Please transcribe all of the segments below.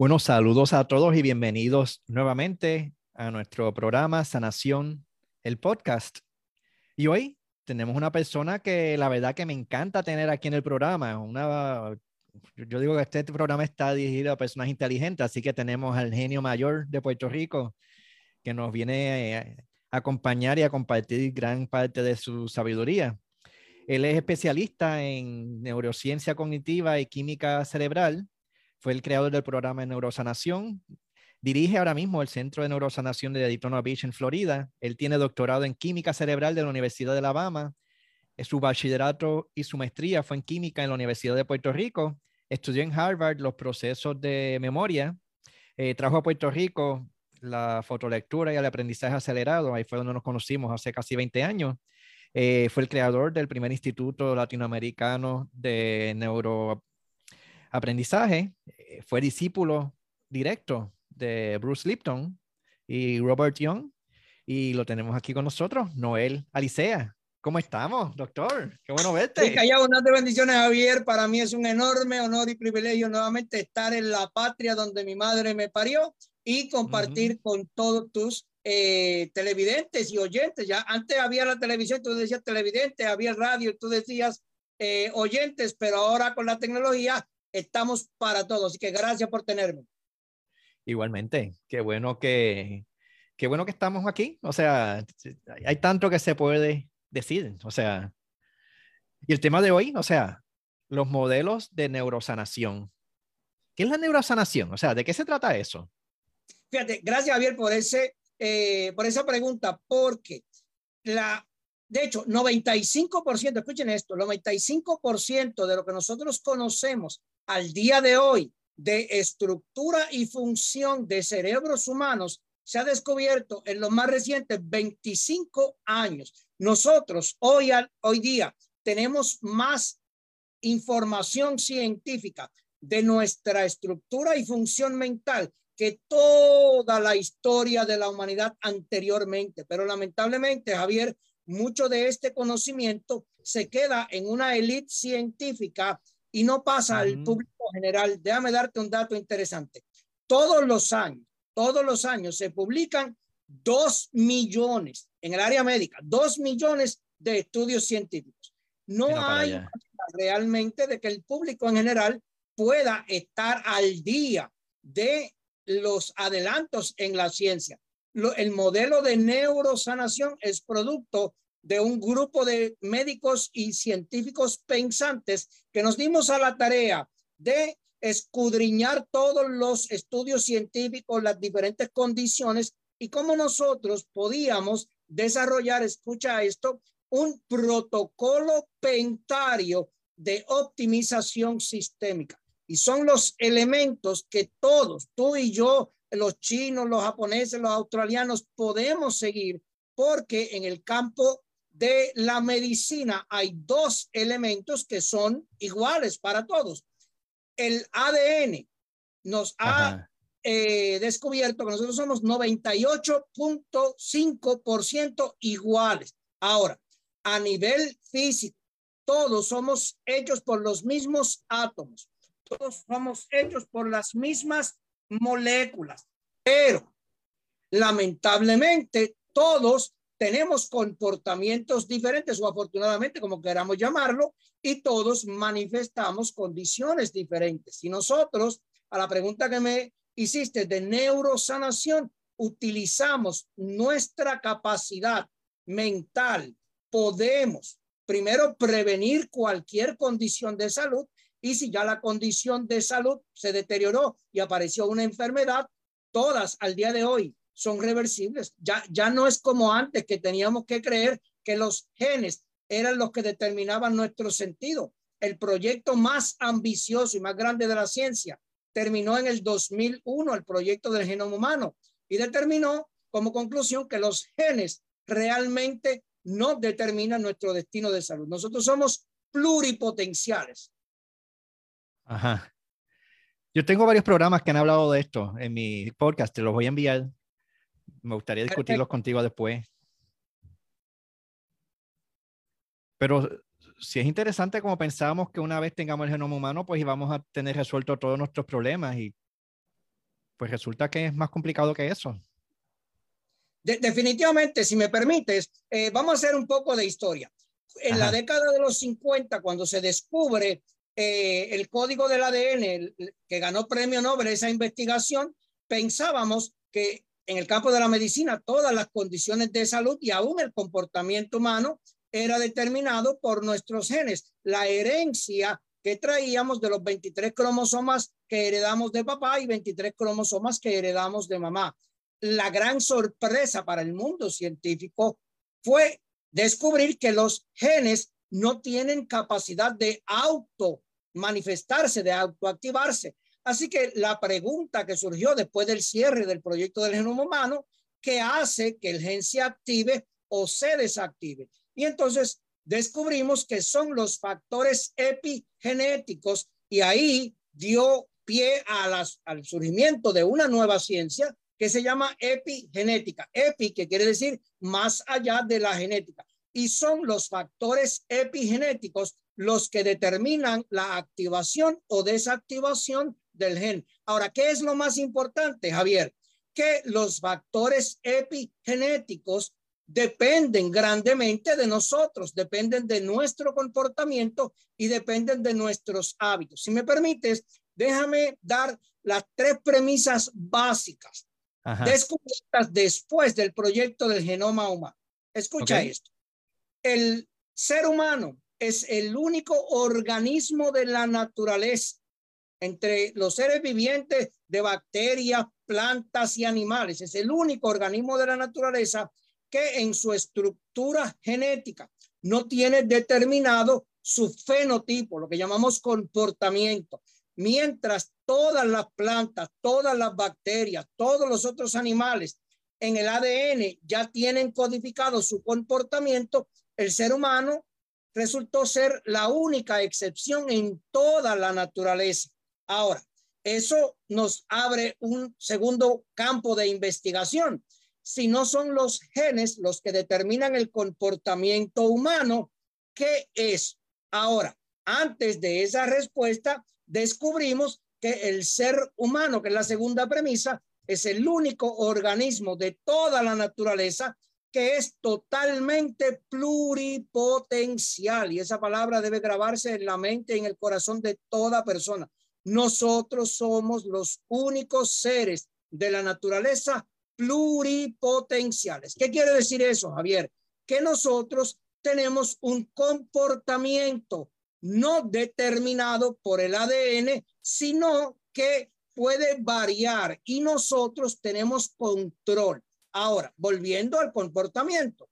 Bueno, saludos a todos y bienvenidos nuevamente a nuestro programa Sanación, el podcast. Y hoy tenemos una persona que la verdad que me encanta tener aquí en el programa. Yo digo que este programa está dirigido a personas inteligentes, así que tenemos al genio mayor de Puerto Rico que nos viene a acompañar y a compartir gran parte de su sabiduría. Él es especialista en neurociencia cognitiva y química cerebral. Fue el creador del programa de Neurosanación. Dirige ahora mismo el Centro de Neurosanación de Daytona Beach en Florida. Él tiene doctorado en química cerebral de la Universidad de Alabama. Su bachillerato y su maestría fue en química en la Universidad de Puerto Rico. Estudió en Harvard los procesos de memoria. Trajo a Puerto Rico la fotolectura y el aprendizaje acelerado. Ahí fue donde nos conocimos hace casi 20 años. Fue el creador del primer Instituto Latinoamericano de Neuroaprendizaje. Fue discípulo directo de Bruce Lipton y Robert Young. Y lo tenemos aquí con nosotros, Noel Alicea. ¿Cómo estamos, doctor? Qué bueno verte. Callao, unas bendiciones, Javier. Para mí es un enorme honor y privilegio nuevamente estar en la patria donde mi madre me parió y compartir con todos tus televidentes y oyentes. Ya antes había la televisión, tú decías televidentes, había radio, tú decías oyentes, pero ahora con la tecnología estamos para todos. Así que gracias por tenerme. Igualmente, qué bueno que estamos aquí. O sea, hay tanto que se puede decir. O sea, y el tema de hoy, o sea, los modelos de neurosanación. ¿Qué es la neurosanación? O sea, ¿de qué se trata eso? Fíjate, gracias, Javier, por esa pregunta, porque de hecho, 95%, escuchen esto, 95% de lo que nosotros conocemos al día de hoy de estructura y función de cerebros humanos se ha descubierto en los más recientes 25 años. Nosotros hoy día tenemos más información científica de nuestra estructura y función mental que toda la historia de la humanidad anteriormente. Pero lamentablemente, Javier, mucho de este conocimiento se queda en una élite científica y no pasa al público general. Déjame darte un dato interesante. Todos los años se publican 2 millones en el área médica, 2 millones de estudios científicos. No hay realmente de que el público en general pueda estar al día de los adelantos en la ciencia. El modelo de neurosanación es producto de un grupo de médicos y científicos pensantes que nos dimos a la tarea de escudriñar todos los estudios científicos, las diferentes condiciones y cómo nosotros podíamos desarrollar, escucha esto, un protocolo pentario de optimización sistémica. Y son los elementos que todos, tú y yo, los chinos, los japoneses, los australianos, podemos seguir, porque en el campo de la medicina hay 2 elementos que son iguales para todos. El ADN nos ha descubierto que nosotros somos 98.5% iguales. Ahora, a nivel físico, todos somos hechos por los mismos átomos, todos somos hechos por las mismas moléculas, pero lamentablemente todos tenemos comportamientos diferentes o afortunadamente, como queramos llamarlo, y todos manifestamos condiciones diferentes. Y nosotros, a la pregunta que me hiciste de neurosanación, utilizamos nuestra capacidad mental. Podemos primero prevenir cualquier condición de salud y si ya la condición de salud se deterioró y apareció una enfermedad, todas al día de hoy son reversibles. Ya no es como antes que teníamos que creer que los genes eran los que determinaban nuestro sentido. El proyecto más ambicioso y más grande de la ciencia terminó en el 2001, el proyecto del genoma humano, y determinó como conclusión que los genes realmente no determinan nuestro destino de salud. Nosotros somos pluripotenciales. Ajá. Yo tengo varios programas que han hablado de esto en mi podcast, te los voy a enviar. Me gustaría discutirlos contigo después. Pero si es interesante como pensábamos que una vez tengamos el genoma humano, pues íbamos a tener resuelto todos nuestros problemas y pues resulta que es más complicado que eso. Definitivamente, si me permites, vamos a hacer un poco de historia. En la década de los 50, cuando se descubre el código del ADN, que ganó premio Nobel esa investigación, pensábamos que en el campo de la medicina todas las condiciones de salud y aún el comportamiento humano era determinado por nuestros genes, la herencia que traíamos de los 23 cromosomas que heredamos de papá y 23 cromosomas que heredamos de mamá. La gran sorpresa para el mundo científico fue descubrir que los genes no tienen capacidad de manifestarse, de autoactivarse. Así que la pregunta que surgió después del cierre del proyecto del genoma humano, ¿qué hace que el gen se active o se desactive? Y entonces descubrimos que son los factores epigenéticos y ahí dio pie al surgimiento de una nueva ciencia que se llama epigenética. Epi, que quiere decir más allá de la genética. Y son los factores epigenéticos los que determinan la activación o desactivación del gen. Ahora, ¿qué es lo más importante, Javier? Que los factores epigenéticos dependen grandemente de nosotros, dependen de nuestro comportamiento y dependen de nuestros hábitos. Si me permites, déjame dar las 3 premisas básicas descubiertas después del proyecto del genoma humano. Escucha esto. El ser humano es el único organismo de la naturaleza entre los seres vivientes de bacterias, plantas y animales. Es el único organismo de la naturaleza que en su estructura genética no tiene determinado su fenotipo, lo que llamamos comportamiento. Mientras todas las plantas, todas las bacterias, todos los otros animales en el ADN ya tienen codificado su comportamiento, el ser humano resultó ser la única excepción en toda la naturaleza. Ahora, eso nos abre un segundo campo de investigación. Si no son los genes los que determinan el comportamiento humano, ¿qué es? Ahora, antes de esa respuesta, descubrimos que el ser humano, que es la segunda premisa, es el único organismo de toda la naturaleza que es totalmente pluripotencial. Y esa palabra debe grabarse en la mente y en el corazón de toda persona. Nosotros somos los únicos seres de la naturaleza pluripotenciales. ¿Qué quiere decir eso, Javier? Que nosotros tenemos un comportamiento no determinado por el ADN, sino que puede variar y nosotros tenemos control. Ahora, volviendo al comportamiento.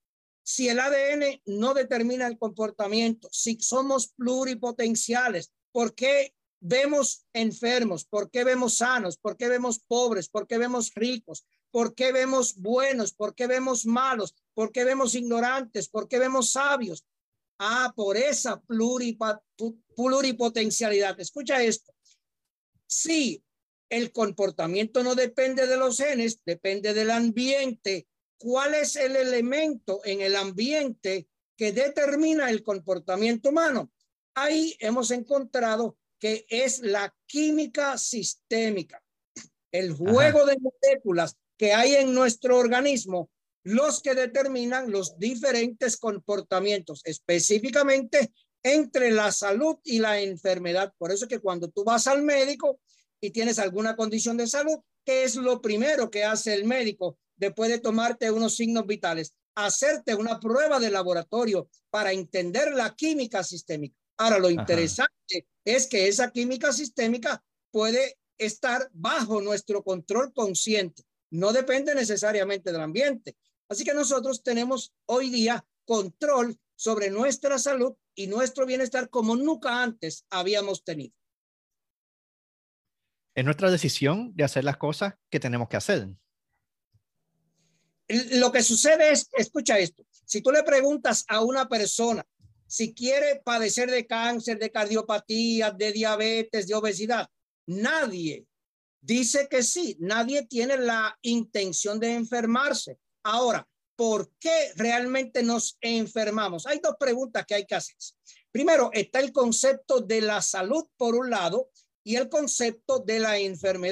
Si el ADN no determina el comportamiento, si somos pluripotenciales, ¿por qué vemos enfermos? ¿Por qué vemos sanos? ¿Por qué vemos pobres? ¿Por qué vemos ricos? ¿Por qué vemos buenos? ¿Por qué vemos malos? ¿Por qué vemos ignorantes? ¿Por qué vemos sabios? Por esa pluripotencialidad. Escucha esto. Sí, el comportamiento no depende de los genes, depende del ambiente. ¿Cuál es el elemento en el ambiente que determina el comportamiento humano? Ahí hemos encontrado que es la química sistémica, el juego de moléculas que hay en nuestro organismo, los que determinan los diferentes comportamientos, específicamente entre la salud y la enfermedad. Por eso es que cuando tú vas al médico y tienes alguna condición de salud, ¿qué es lo primero que hace el médico después de tomarte unos signos vitales? Hacerte una prueba de laboratorio para entender la química sistémica. Ahora, lo interesante es que esa química sistémica puede estar bajo nuestro control consciente. No depende necesariamente del ambiente. Así que nosotros tenemos hoy día control sobre nuestra salud y nuestro bienestar como nunca antes habíamos tenido. Es nuestra decisión de hacer las cosas que tenemos que hacer. Lo que sucede es, escucha esto, si tú le preguntas a una persona si quiere padecer de cáncer, de cardiopatía, de diabetes, de obesidad, nadie dice que sí, nadie tiene la intención de enfermarse. Ahora, ¿por qué realmente nos enfermamos? Hay 2 preguntas que hay que hacer. Primero, está el concepto de la salud por un lado y el concepto de la enfermedad.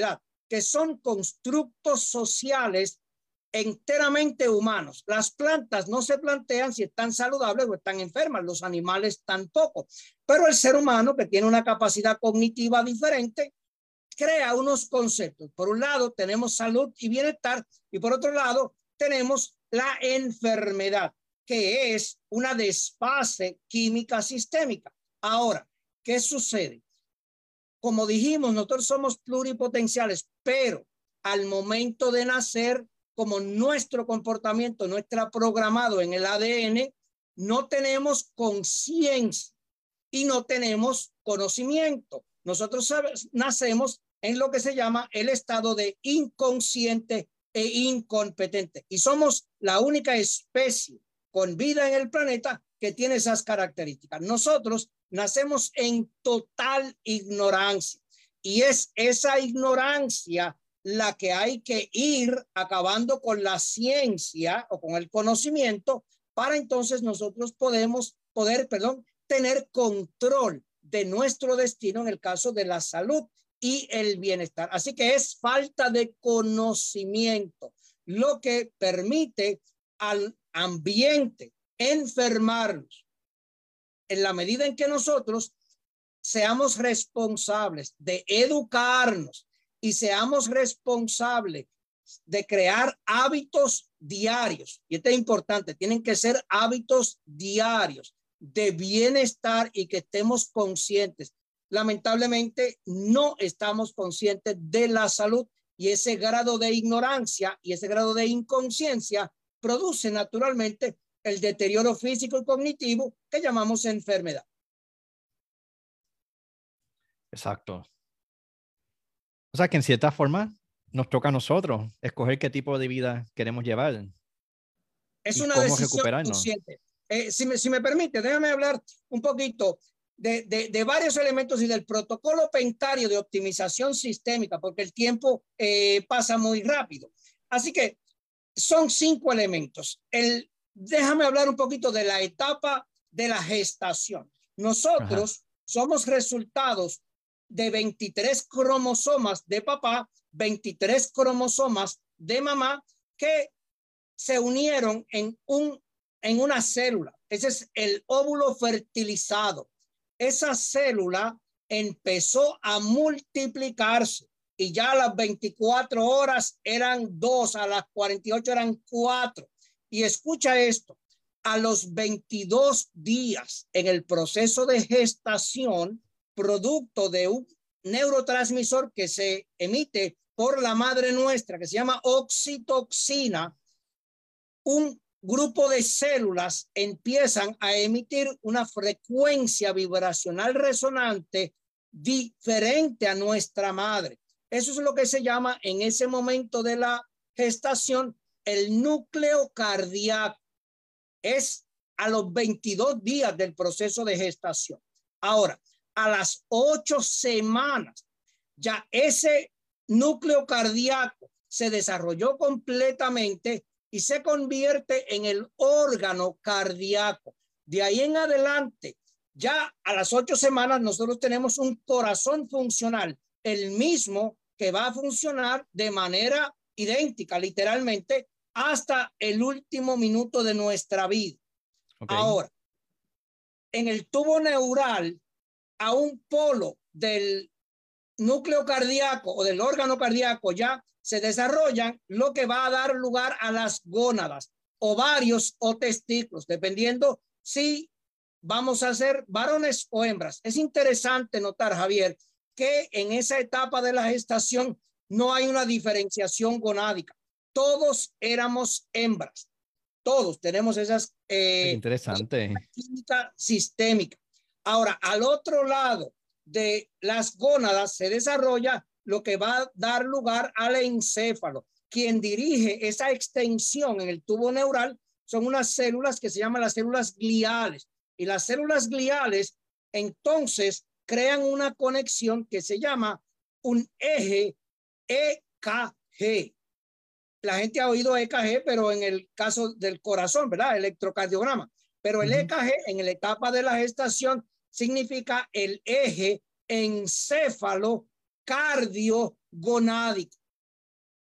que son constructos sociales enteramente humanos. Las plantas no se plantean si están saludables o están enfermas, los animales tampoco, pero el ser humano, que tiene una capacidad cognitiva diferente, crea unos conceptos. Por un lado tenemos salud y bienestar, y por otro lado tenemos la enfermedad, que es una desfase química sistémica. Ahora, ¿qué sucede? Como dijimos, nosotros somos pluripotenciales, pero al momento de nacer, como nuestro comportamiento no está programado en el ADN, no tenemos conciencia y no tenemos conocimiento. Nosotros nacemos en lo que se llama el estado de inconsciente e incompetente, y somos la única especie con vida en el planeta que tiene esas características. Nosotros nacemos en total ignorancia, y es esa ignorancia la que hay que ir acabando con la ciencia o con el conocimiento para entonces nosotros poder tener control de nuestro destino en el caso de la salud y el bienestar. Así que es falta de conocimiento lo que permite al ambiente enfermarnos, en la medida en que nosotros seamos responsables de educarnos y seamos responsables de crear hábitos diarios. Y esto es importante, tienen que ser hábitos diarios de bienestar y que estemos conscientes. Lamentablemente no estamos conscientes de la salud, y ese grado de ignorancia y ese grado de inconsciencia produce naturalmente el deterioro físico y cognitivo que llamamos enfermedad. Exacto. O sea que en cierta forma nos toca a nosotros escoger qué tipo de vida queremos llevar. Es y una cómo decisión recuperarnos. consciente. Si me permite, déjame hablar un poquito de varios elementos y del protocolo Pentario de optimización sistémica, porque el tiempo pasa muy rápido. Así que son 5 elementos. Déjame hablar un poquito de la etapa de la gestación. Nosotros somos resultados de 23 cromosomas de papá, 23 cromosomas de mamá, que se unieron en una célula. Ese es el óvulo fertilizado. Esa célula empezó a multiplicarse y ya a las 24 horas eran 2, a las 48 eran 4. Y escucha esto, a los 22 días en el proceso de gestación, producto de un neurotransmisor que se emite por la madre nuestra, que se llama oxitocina, un grupo de células empiezan a emitir una frecuencia vibracional resonante diferente a nuestra madre. Eso es lo que se llama en ese momento de la gestación el núcleo cardíaco. Es a los 22 días del proceso de gestación. Ahora, a las 8 semanas, ya ese núcleo cardíaco se desarrolló completamente y se convierte en el órgano cardíaco. De ahí en adelante, ya a las 8 semanas, nosotros tenemos un corazón funcional, el mismo que va a funcionar de manera idéntica, literalmente, hasta el último minuto de nuestra vida. Ahora, en el tubo neural, a un polo del núcleo cardíaco o del órgano cardíaco ya se desarrollan lo que va a dar lugar a las gónadas, ovarios o testículos, dependiendo si vamos a ser varones o hembras. Es interesante notar, Javier, que en esa etapa de la gestación no hay una diferenciación gonádica. Todos éramos hembras. Todos tenemos esas interesante. química sistémica. Ahora, al otro lado de las gónadas se desarrolla lo que va a dar lugar al encéfalo. Quien dirige esa extensión en el tubo neural son unas células que se llaman las células gliales. Y las células gliales entonces crean una conexión que se llama un eje EKG. La gente ha oído EKG, pero en el caso del corazón, ¿verdad? Electrocardiograma. Pero el EKG en la etapa de la gestación significa el eje encéfalo cardiogonádico.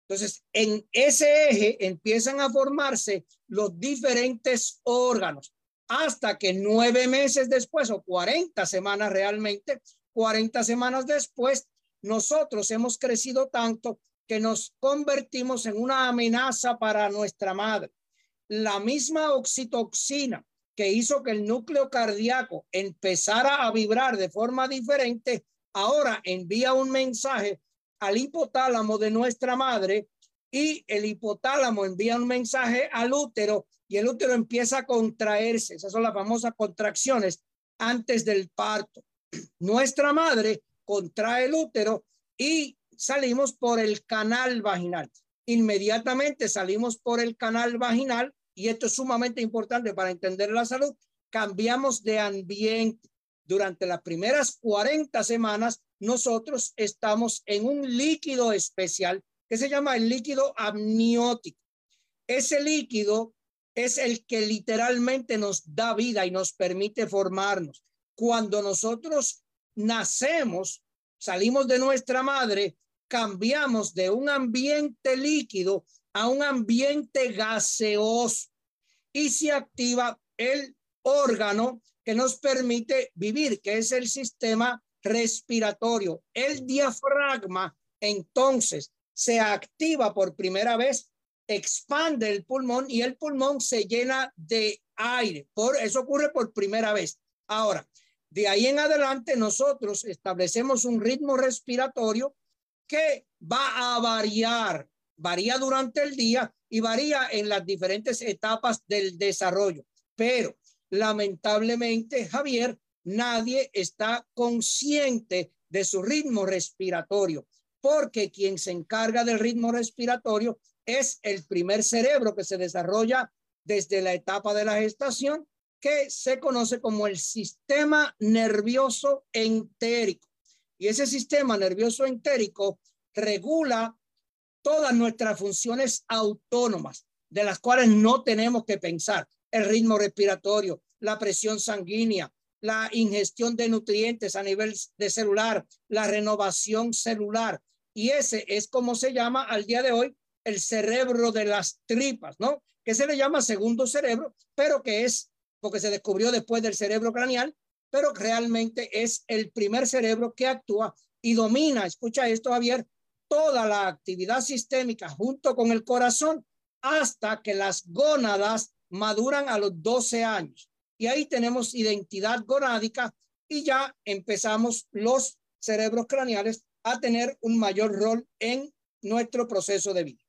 Entonces, en ese eje empiezan a formarse los diferentes órganos hasta que 9 meses después o 40 semanas realmente, 40 semanas después, nosotros hemos crecido tanto que nos convertimos en una amenaza para nuestra madre. La misma oxitocina que hizo que el núcleo cardíaco empezara a vibrar de forma diferente, ahora envía un mensaje al hipotálamo de nuestra madre y el hipotálamo envía un mensaje al útero y el útero empieza a contraerse. Esas son las famosas contracciones antes del parto. Nuestra madre contrae el útero y salimos por el canal vaginal. Inmediatamente salimos por el canal vaginal, y esto es sumamente importante para entender la salud, cambiamos de ambiente. Durante las primeras 40 semanas, nosotros estamos en un líquido especial que se llama el líquido amniótico. Ese líquido es el que literalmente nos da vida y nos permite formarnos. Cuando nosotros nacemos, salimos de nuestra madre, cambiamos de un ambiente líquido a un ambiente gaseoso y se activa el órgano que nos permite vivir, que es el sistema respiratorio. El diafragma entonces se activa por primera vez, expande el pulmón y el pulmón se llena de aire. Eso ocurre por primera vez. Ahora, de ahí en adelante nosotros establecemos un ritmo respiratorio que va a variar, varía durante el día y varía en las diferentes etapas del desarrollo. Pero lamentablemente, Javier, nadie está consciente de su ritmo respiratorio, porque quien se encarga del ritmo respiratorio es el primer cerebro que se desarrolla desde la etapa de la gestación, que se conoce como el sistema nervioso entérico. Y ese sistema nervioso entérico regula todas nuestras funciones autónomas, de las cuales no tenemos que pensar: el ritmo respiratorio, la presión sanguínea, la ingestión de nutrientes a nivel de celular, la renovación celular. Y ese es como se llama al día de hoy el cerebro de las tripas, ¿no? Que se le llama segundo cerebro, pero que es porque se descubrió después del cerebro craneal, pero realmente es el primer cerebro que actúa y domina, escucha esto, Javier, toda la actividad sistémica junto con el corazón hasta que las gónadas maduran a los 12 años. Y ahí tenemos identidad gonádica y ya empezamos los cerebros craneales a tener un mayor rol en nuestro proceso de vida.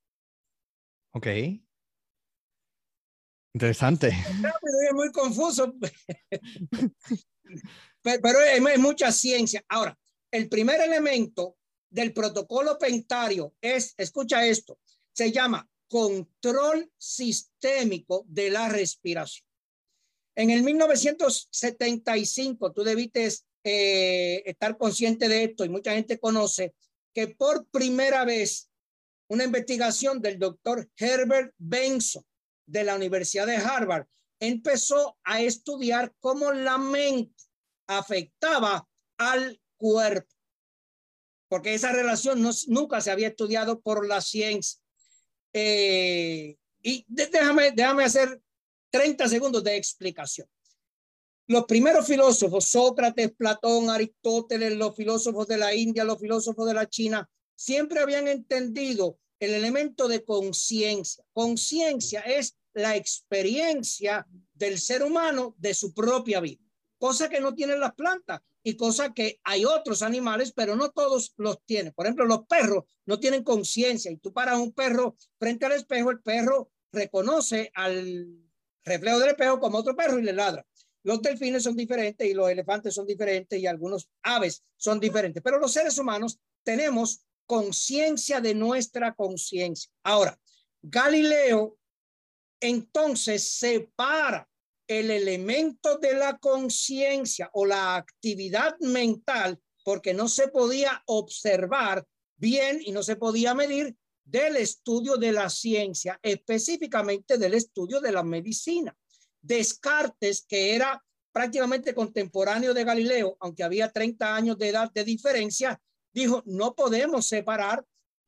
Ok. Interesante. Es muy confuso, pero es mucha ciencia. Ahora, el primer elemento del protocolo pentario es, escucha esto, se llama control sistémico de la respiración. En el 1975, tú debiste estar consciente de esto y mucha gente conoce que por primera vez una investigación del doctor Herbert Benson de la Universidad de Harvard empezó a estudiar cómo la mente afectaba al cuerpo, porque esa relación nunca se había estudiado por la ciencia. Y déjame hacer 30 segundos de explicación. Los primeros filósofos, Sócrates, Platón, Aristóteles, los filósofos de la India, los filósofos de la China, siempre habían entendido el elemento de conciencia. Conciencia es la experiencia del ser humano de su propia vida, cosa que no tienen las plantas y cosa que hay otros animales, pero no todos los tienen. Por ejemplo, los perros no tienen conciencia y tú paras un perro frente al espejo, el perro reconoce al reflejo del espejo como otro perro y le ladra. Los delfines son diferentes y los elefantes son diferentes y algunos aves son diferentes, pero los seres humanos tenemos conciencia de nuestra conciencia. Ahora, Galileo entonces separa el elemento de la conciencia o la actividad mental, porque no se podía observar bien y no se podía medir, del estudio de la ciencia, específicamente del estudio de la medicina. Descartes, que era prácticamente contemporáneo de Galileo, aunque había 30 años de edad de diferencia, dijo: no podemos separar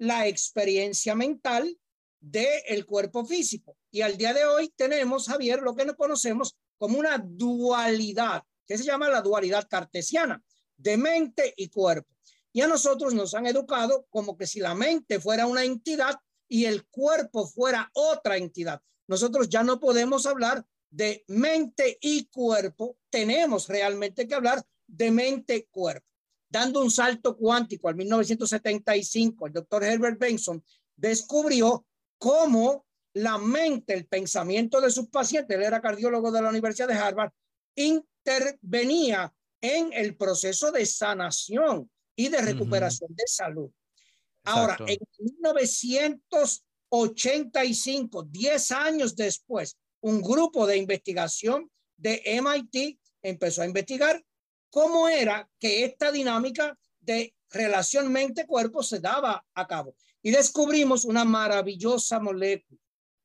la experiencia mental del cuerpo físico. Y al día de hoy tenemos, Javier, lo que nos conocemos como una dualidad, que se llama la dualidad cartesiana, de mente y cuerpo. Y a nosotros nos han educado como que si la mente fuera una entidad y el cuerpo fuera otra entidad. Nosotros ya no podemos hablar de mente y cuerpo, tenemos realmente que hablar de mente-cuerpo. Dando un salto cuántico al 1975, el doctor Herbert Benson descubrió cómo la mente, el pensamiento de sus pacientes, él era cardiólogo de la Universidad de Harvard, intervenía en el proceso de sanación y de recuperación de salud. Ahora, en 1985, 10 años después, un grupo de investigación de MIT empezó a investigar cómo era que esta dinámica de relación mente-cuerpo se daba a cabo. Y descubrimos una maravillosa molécula,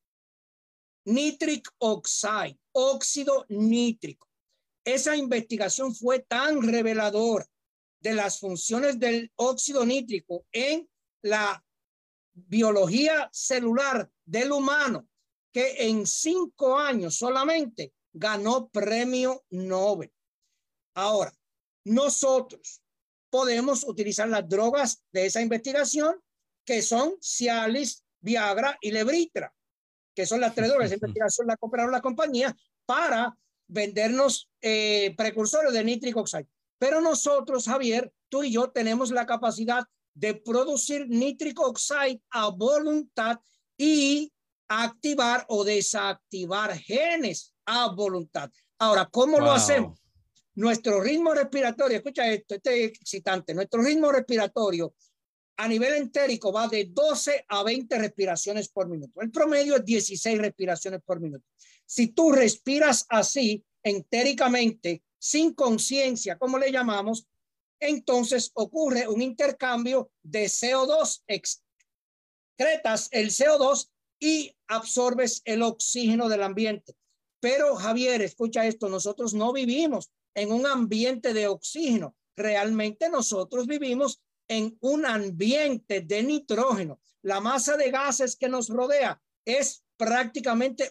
nitric oxide, óxido nítrico. Esa investigación fue tan reveladora de las funciones del óxido nítrico en la biología celular del humano, que en 5 años solamente ganó premio Nobel. Ahora, nosotros podemos utilizar las drogas de esa investigación, que son Cialis, Viagra y Lebritra, que son las 3 drogas de investigación, la compraron la compañía para vendernos precursores de nítrico oxide. Pero nosotros, Javier, tú y yo tenemos la capacidad de producir nítrico oxide a voluntad y activar o desactivar genes a voluntad. Ahora, ¿cómo lo hacemos? Nuestro ritmo respiratorio, escucha esto, este es excitante, nuestro ritmo respiratorio a nivel entérico va de 12 a 20 respiraciones por minuto. El promedio es 16 respiraciones por minuto. Si tú respiras así, entéricamente, sin conciencia, como le llamamos, entonces ocurre un intercambio de CO2, excretas el CO2 y absorbes el oxígeno del ambiente. Pero Javier, escucha esto, nosotros no vivimos en un ambiente de oxígeno, realmente nosotros vivimos en un ambiente de nitrógeno. La masa de gases que nos rodea es prácticamente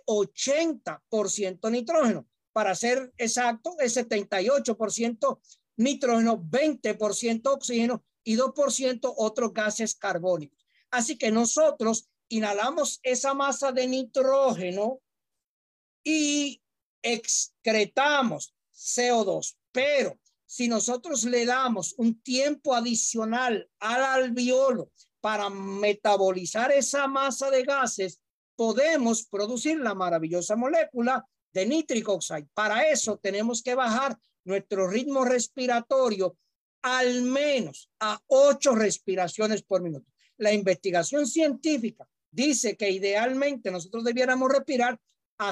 80% nitrógeno. Para ser exacto, es 78% nitrógeno, 20% oxígeno y 2% otros gases carbónicos. Así que nosotros inhalamos esa masa de nitrógeno y excretamos CO2. Pero si nosotros le damos un tiempo adicional al alveolo para metabolizar esa masa de gases, podemos producir la maravillosa molécula de nítrico oxide. Para eso tenemos que bajar nuestro ritmo respiratorio al menos a 8 respiraciones por minuto. La investigación científica dice que idealmente nosotros debiéramos respirar a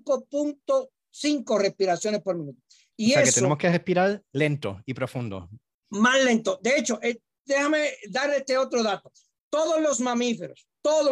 5.5 respiraciones por minuto. Y o sea, que tenemos que respirar lento y profundo. Más lento. De hecho, déjame dar este otro dato. Todos los mamíferos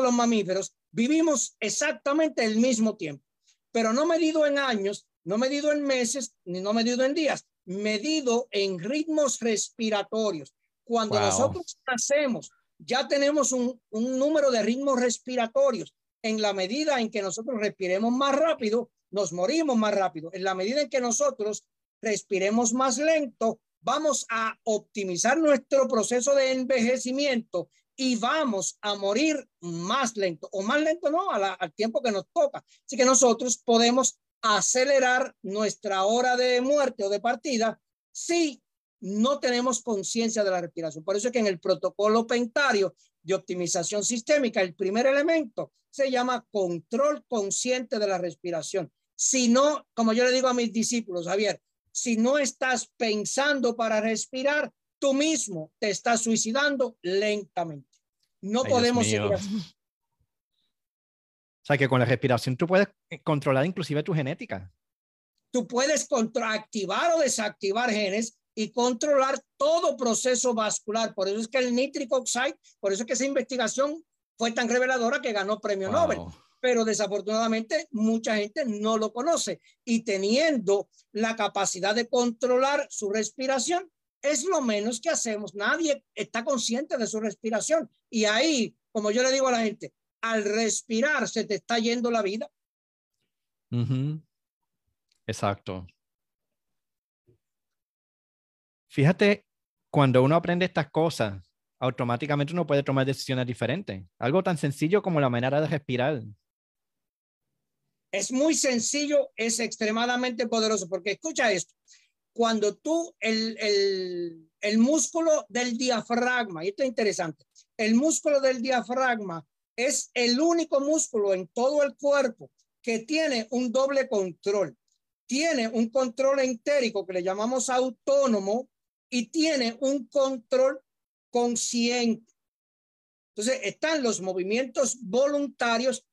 vivimos exactamente el mismo tiempo, pero no medido en años, no medido en meses, ni no medido en días, medido en ritmos respiratorios. Cuando nosotros nacemos, ya tenemos un número de ritmos respiratorios. En la medida en que nosotros respiremos más rápido, nos morimos más rápido. En la medida en que nosotros respiremos más lento, vamos a optimizar nuestro proceso de envejecimiento y vamos a morir más lento, o más lento no, al tiempo que nos toca. Así que nosotros podemos acelerar nuestra hora de muerte o de partida si no tenemos conciencia de la respiración. Por eso es que en el protocolo Pentario de optimización sistémica, el primer elemento se llama control consciente de la respiración. Si no, como yo le digo a mis discípulos, Javier, si no estás pensando para respirar, tú mismo te estás suicidando lentamente. No podemos seguir así. O sea, que con la respiración tú puedes controlar inclusive tu genética. Tú puedes activar o desactivar genes y controlar todo proceso vascular. Por eso es que el nítrico oxide, por eso es que esa investigación fue tan reveladora que ganó premio Nobel. Pero desafortunadamente mucha gente no lo conoce, y teniendo la capacidad de controlar su respiración, es lo menos que hacemos. Nadie está consciente de su respiración. Y ahí, como yo le digo a la gente, al respirar se te está yendo la vida. Exacto. Fíjate, cuando uno aprende estas cosas, automáticamente uno puede tomar decisiones diferentes. Algo tan sencillo como la manera de respirar. Es muy sencillo, es extremadamente poderoso, porque escucha esto. Cuando tú, el músculo del diafragma, y esto es interesante, el músculo del diafragma es el único músculo en todo el cuerpo que tiene un doble control. Tiene un control entérico que le llamamos autónomo y tiene un control consciente. Entonces están los movimientos voluntarios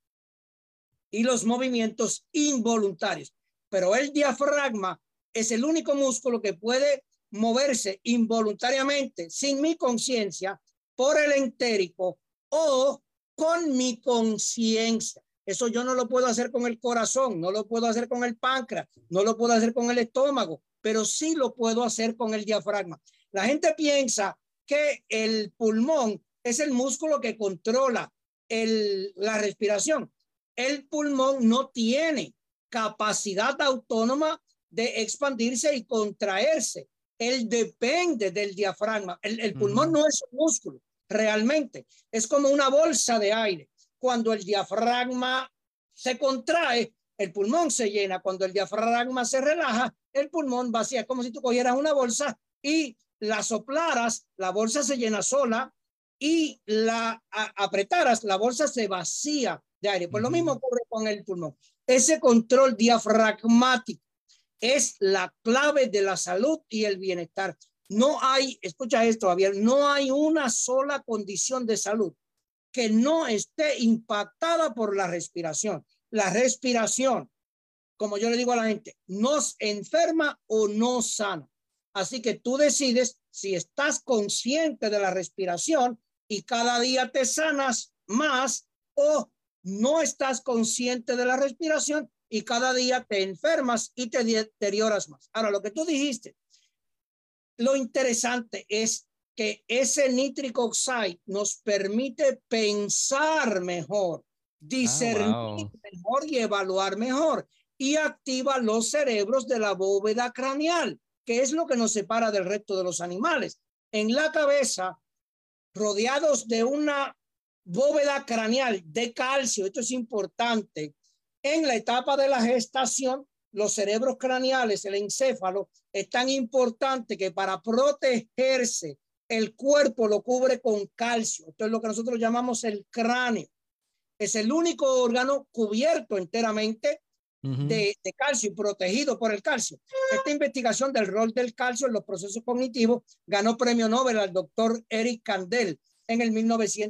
y los movimientos involuntarios. Pero el diafragma es el único músculo que puede moverse involuntariamente, sin mi conciencia, por el entérico o con mi conciencia. Eso yo no lo puedo hacer con el corazón, no lo puedo hacer con el páncreas, no lo puedo hacer con el estómago, pero sí lo puedo hacer con el diafragma. La gente piensa que el pulmón es el músculo que controla la respiración. El pulmón no tiene capacidad autónoma de expandirse y contraerse. Él depende del diafragma. El pulmón no es un músculo, realmente. Es como una bolsa de aire. Cuando el diafragma se contrae, el pulmón se llena. Cuando el diafragma se relaja, el pulmón vacía. Es como si tú cogieras una bolsa y la soplaras, la bolsa se llena sola, y la apretaras, la bolsa se vacía de aire. Pues lo mismo ocurre con el pulmón. Ese control diafragmático es la clave de la salud y el bienestar. No hay, escucha esto, Javier, no hay una sola condición de salud que no esté impactada por la respiración. La respiración, como yo le digo a la gente, nos enferma o nos sana. Así que tú decides si estás consciente de la respiración y cada día te sanas más, o no estás consciente de la respiración y cada día te enfermas y te deterioras más. Ahora, lo que tú dijiste, lo interesante es que ese nitric oxide nos permite pensar mejor, discernir mejor y evaluar mejor, y activa los cerebros de la bóveda craneal, que es lo que nos separa del resto de los animales. En la cabeza, rodeados de una bóveda craneal de calcio, esto es importante, en la etapa de la gestación, los cerebros craneales, el encéfalo, es tan importante que para protegerse el cuerpo lo cubre con calcio. Esto es lo que nosotros llamamos el cráneo. Es el único órgano cubierto enteramente de calcio y protegido por el calcio. Esta investigación del rol del calcio en los procesos cognitivos ganó premio Nobel al doctor Eric Kandel en el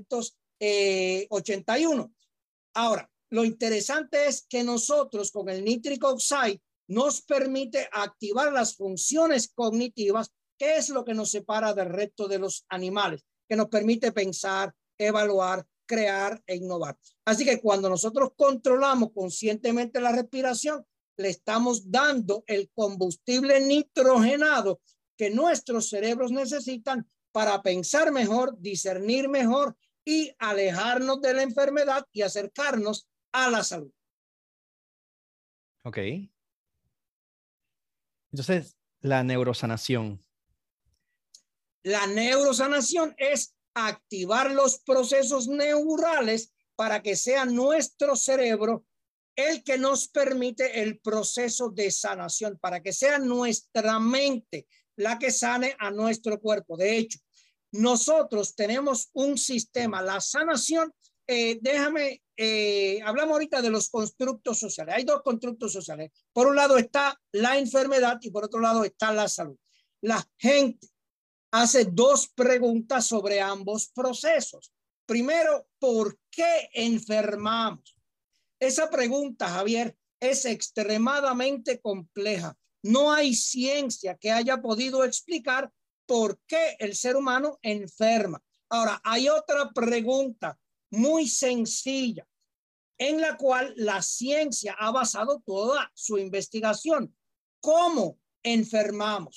1981. Ahora, lo interesante es que nosotros con el nitric oxide nos permite activar las funciones cognitivas, que es lo que nos separa del resto de los animales, que nos permite pensar, evaluar, crear e innovar. Así que cuando nosotros controlamos conscientemente la respiración, le estamos dando el combustible nitrogenado que nuestros cerebros necesitan para pensar mejor, discernir mejor y alejarnos de la enfermedad y acercarnos a la salud. Ok. Entonces, la neurosanación. La neurosanación es activar los procesos neurales para que sea nuestro cerebro el que nos permite el proceso de sanación, para que sea nuestra mente la que sane a nuestro cuerpo. De hecho, nosotros tenemos un sistema, la sanación, hablamos ahorita de los constructos sociales. Hay dos constructos sociales. Por un lado está la enfermedad y por otro lado está la salud. La gente hace dos preguntas sobre ambos procesos. Primero, ¿por qué enfermamos? Esa pregunta, Javier, es extremadamente compleja. No hay ciencia que haya podido explicar por qué el ser humano enferma. Ahora, hay otra pregunta muy sencilla en la cual la ciencia ha basado toda su investigación. ¿Cómo enfermamos?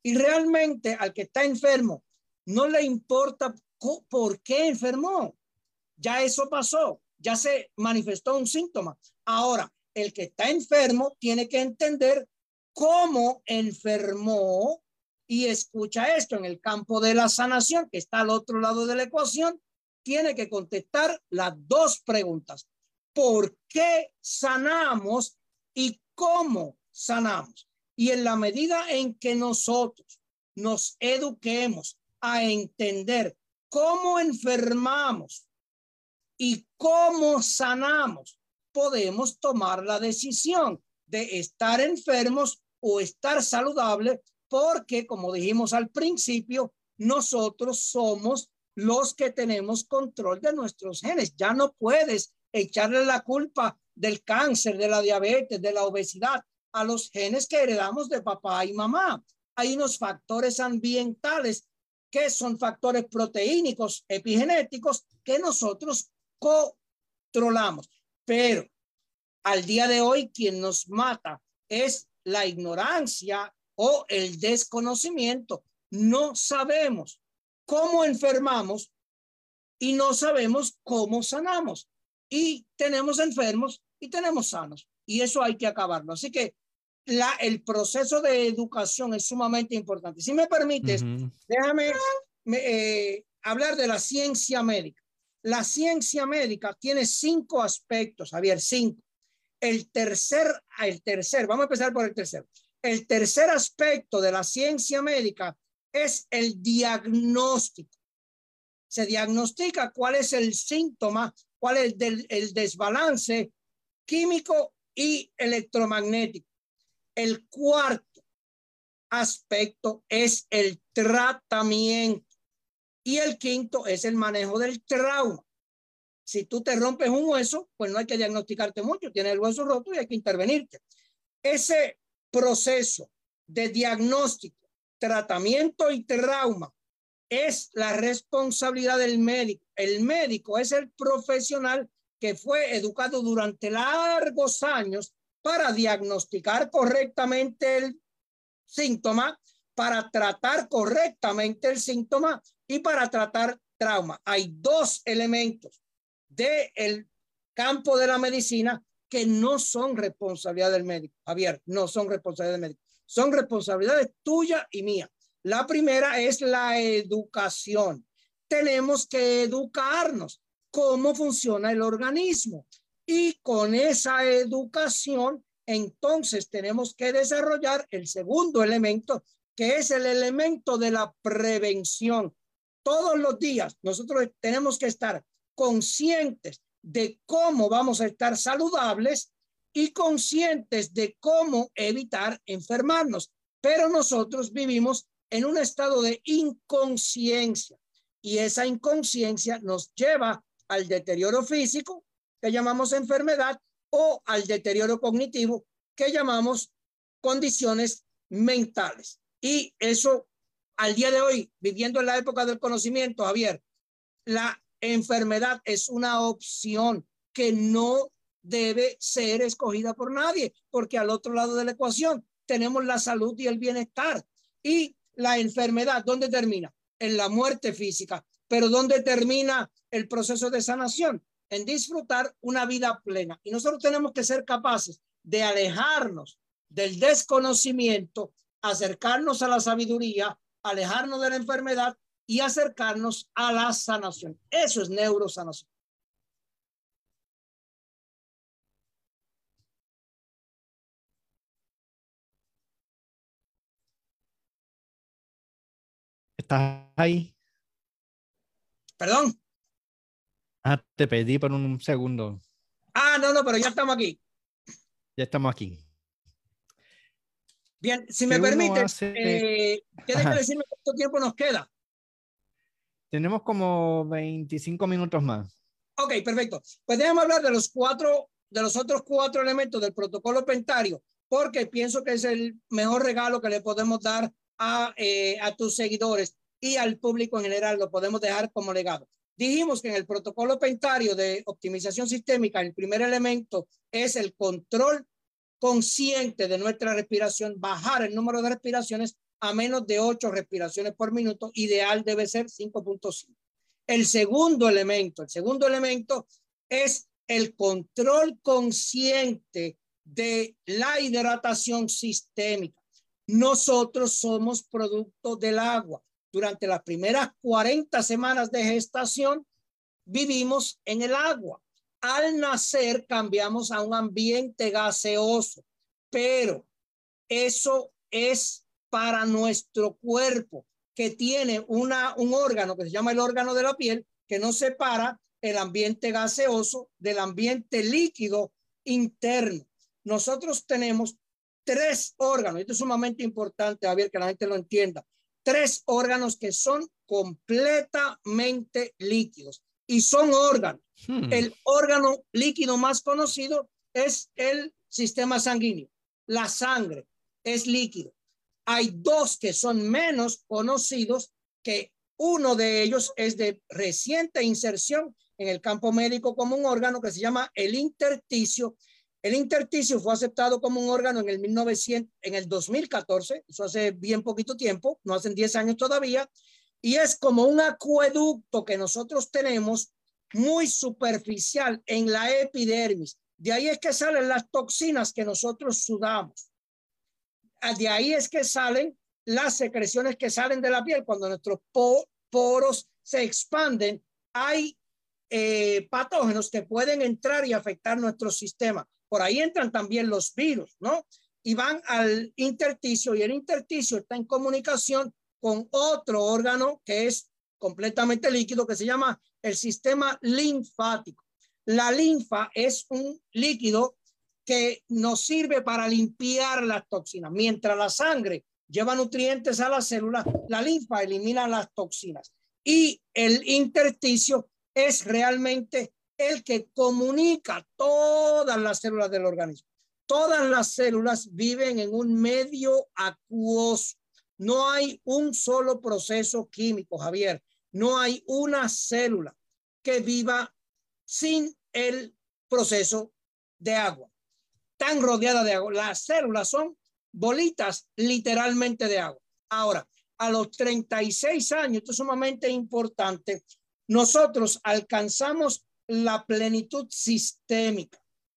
Y realmente al que está enfermo no le importa por qué enfermó. Ya eso pasó, ya se manifestó un síntoma. Ahora, el que está enfermo tiene que entender cómo enfermó y escucha esto en el campo de la sanación, que está al otro lado de la ecuación, tiene que contestar las dos preguntas. ¿Por qué sanamos y cómo sanamos? Y en la medida en que nosotros nos eduquemos a entender cómo enfermamos y cómo sanamos, podemos tomar la decisión de estar enfermos o estar saludables, porque, como dijimos al principio, nosotros somos los que tenemos control de nuestros genes. Ya no puedes echarle la culpa del cáncer, de la diabetes, de la obesidad a los genes que heredamos de papá y mamá. Hay unos factores ambientales que son factores proteínicos, epigenéticos, que nosotros controlamos. Pero al día de hoy, quien nos mata es la ignorancia o el desconocimiento. No sabemos cómo enfermamos y no sabemos cómo sanamos. Y tenemos enfermos y tenemos sanos. Y eso hay que acabarlo. Así que el proceso de educación es sumamente importante. Si me permites, déjame hablar de la ciencia médica. La ciencia médica tiene 5 aspectos, Javier, 5. El tercer, vamos a empezar por el tercero. El tercer aspecto de la ciencia médica es el diagnóstico. Se diagnostica cuál es el síntoma, cuál es el desbalance químico y electromagnético. El cuarto aspecto es el tratamiento y el quinto es el manejo del trauma. Si tú te rompes un hueso, pues no hay que diagnosticarte mucho, tienes el hueso roto y hay que intervenirte. Ese proceso de diagnóstico, tratamiento y trauma es la responsabilidad del médico. El médico es el profesional que fue educado durante largos años para diagnosticar correctamente el síntoma, para tratar correctamente el síntoma y para tratar trauma. Hay 2 elementos del campo de la medicina que no son responsabilidad del médico. Javier, no son responsabilidad del médico. Son responsabilidades tuya y mía. La primera es la educación. Tenemos que educarnos cómo funciona el organismo. Y con esa educación, entonces tenemos que desarrollar el segundo elemento, que es el elemento de la prevención. Todos los días nosotros tenemos que estar conscientes de cómo vamos a estar saludables y conscientes de cómo evitar enfermarnos. Pero nosotros vivimos en un estado de inconsciencia y esa inconsciencia nos lleva al deterioro físico, que llamamos enfermedad, o al deterioro cognitivo, que llamamos condiciones mentales. Y eso, al día de hoy, viviendo en la época del conocimiento, Javier, la enfermedad es una opción que no debe ser escogida por nadie, porque al otro lado de la ecuación tenemos la salud y el bienestar. Y la enfermedad, ¿dónde termina? En la muerte física. Pero ¿dónde termina el proceso de sanación? En disfrutar una vida plena. Y nosotros tenemos que ser capaces de alejarnos del desconocimiento, acercarnos a la sabiduría, alejarnos de la enfermedad y acercarnos a la sanación. Eso es neurosanación. ¿Estás ahí? ¿Perdón? Ah, te perdí por un segundo. No, pero ya estamos aquí. Ya estamos aquí. Bien, si me permites, tienes que decirme cuánto tiempo nos queda. Tenemos como 25 minutos más. Ok, perfecto. Pues déjame hablar de los otros 4 elementos del protocolo Pentario, porque pienso que es el mejor regalo que le podemos dar a tus seguidores y al público en general. Lo podemos dejar como legado. Dijimos que en el protocolo Pentario de optimización sistémica, el primer elemento es el control consciente de nuestra respiración, bajar el número de respiraciones a menos de 8 respiraciones por minuto. Ideal debe ser 5.5. El segundo elemento es el control consciente de la hidratación sistémica. Nosotros somos producto del agua. Durante las primeras 40 semanas de gestación vivimos en el agua. Al nacer cambiamos a un ambiente gaseoso, pero eso es para nuestro cuerpo, que tiene un órgano que se llama el órgano de la piel, que nos separa el ambiente gaseoso del ambiente líquido interno. Nosotros tenemos 3 órganos, esto es sumamente importante, Javier, que la gente lo entienda, 3 órganos que son completamente líquidos y son órganos. El órgano líquido más conocido es el sistema sanguíneo. La sangre es líquido. Hay 2 que son menos conocidos, que uno de ellos es de reciente inserción en el campo médico como un órgano, que se llama el intersticio. El intersticio fue aceptado como un órgano en el 2014, eso hace bien poquito tiempo, no hacen 10 años todavía, y es como un acueducto que nosotros tenemos muy superficial en la epidermis. De ahí es que salen las toxinas que nosotros sudamos. De ahí es que salen las secreciones que salen de la piel. Cuando nuestros poros se expanden, hay patógenos que pueden entrar y afectar nuestro sistema. Por ahí entran también los virus, ¿no? Y van al intersticio, y el intersticio está en comunicación con otro órgano que es completamente líquido, que se llama el sistema linfático. La linfa es un líquido que nos sirve para limpiar las toxinas. Mientras la sangre lleva nutrientes a las células, la linfa elimina las toxinas. Y el intersticio es realmente el que comunica todas las células del organismo. Todas las células viven en un medio acuoso. No hay un solo proceso químico, Javier. No hay una célula que viva sin el proceso de agua. Están rodeadas de agua. Las células son bolitas literalmente de agua. Ahora, a los 36 años, esto es sumamente importante, nosotros alcanzamos la plenitud sistémica.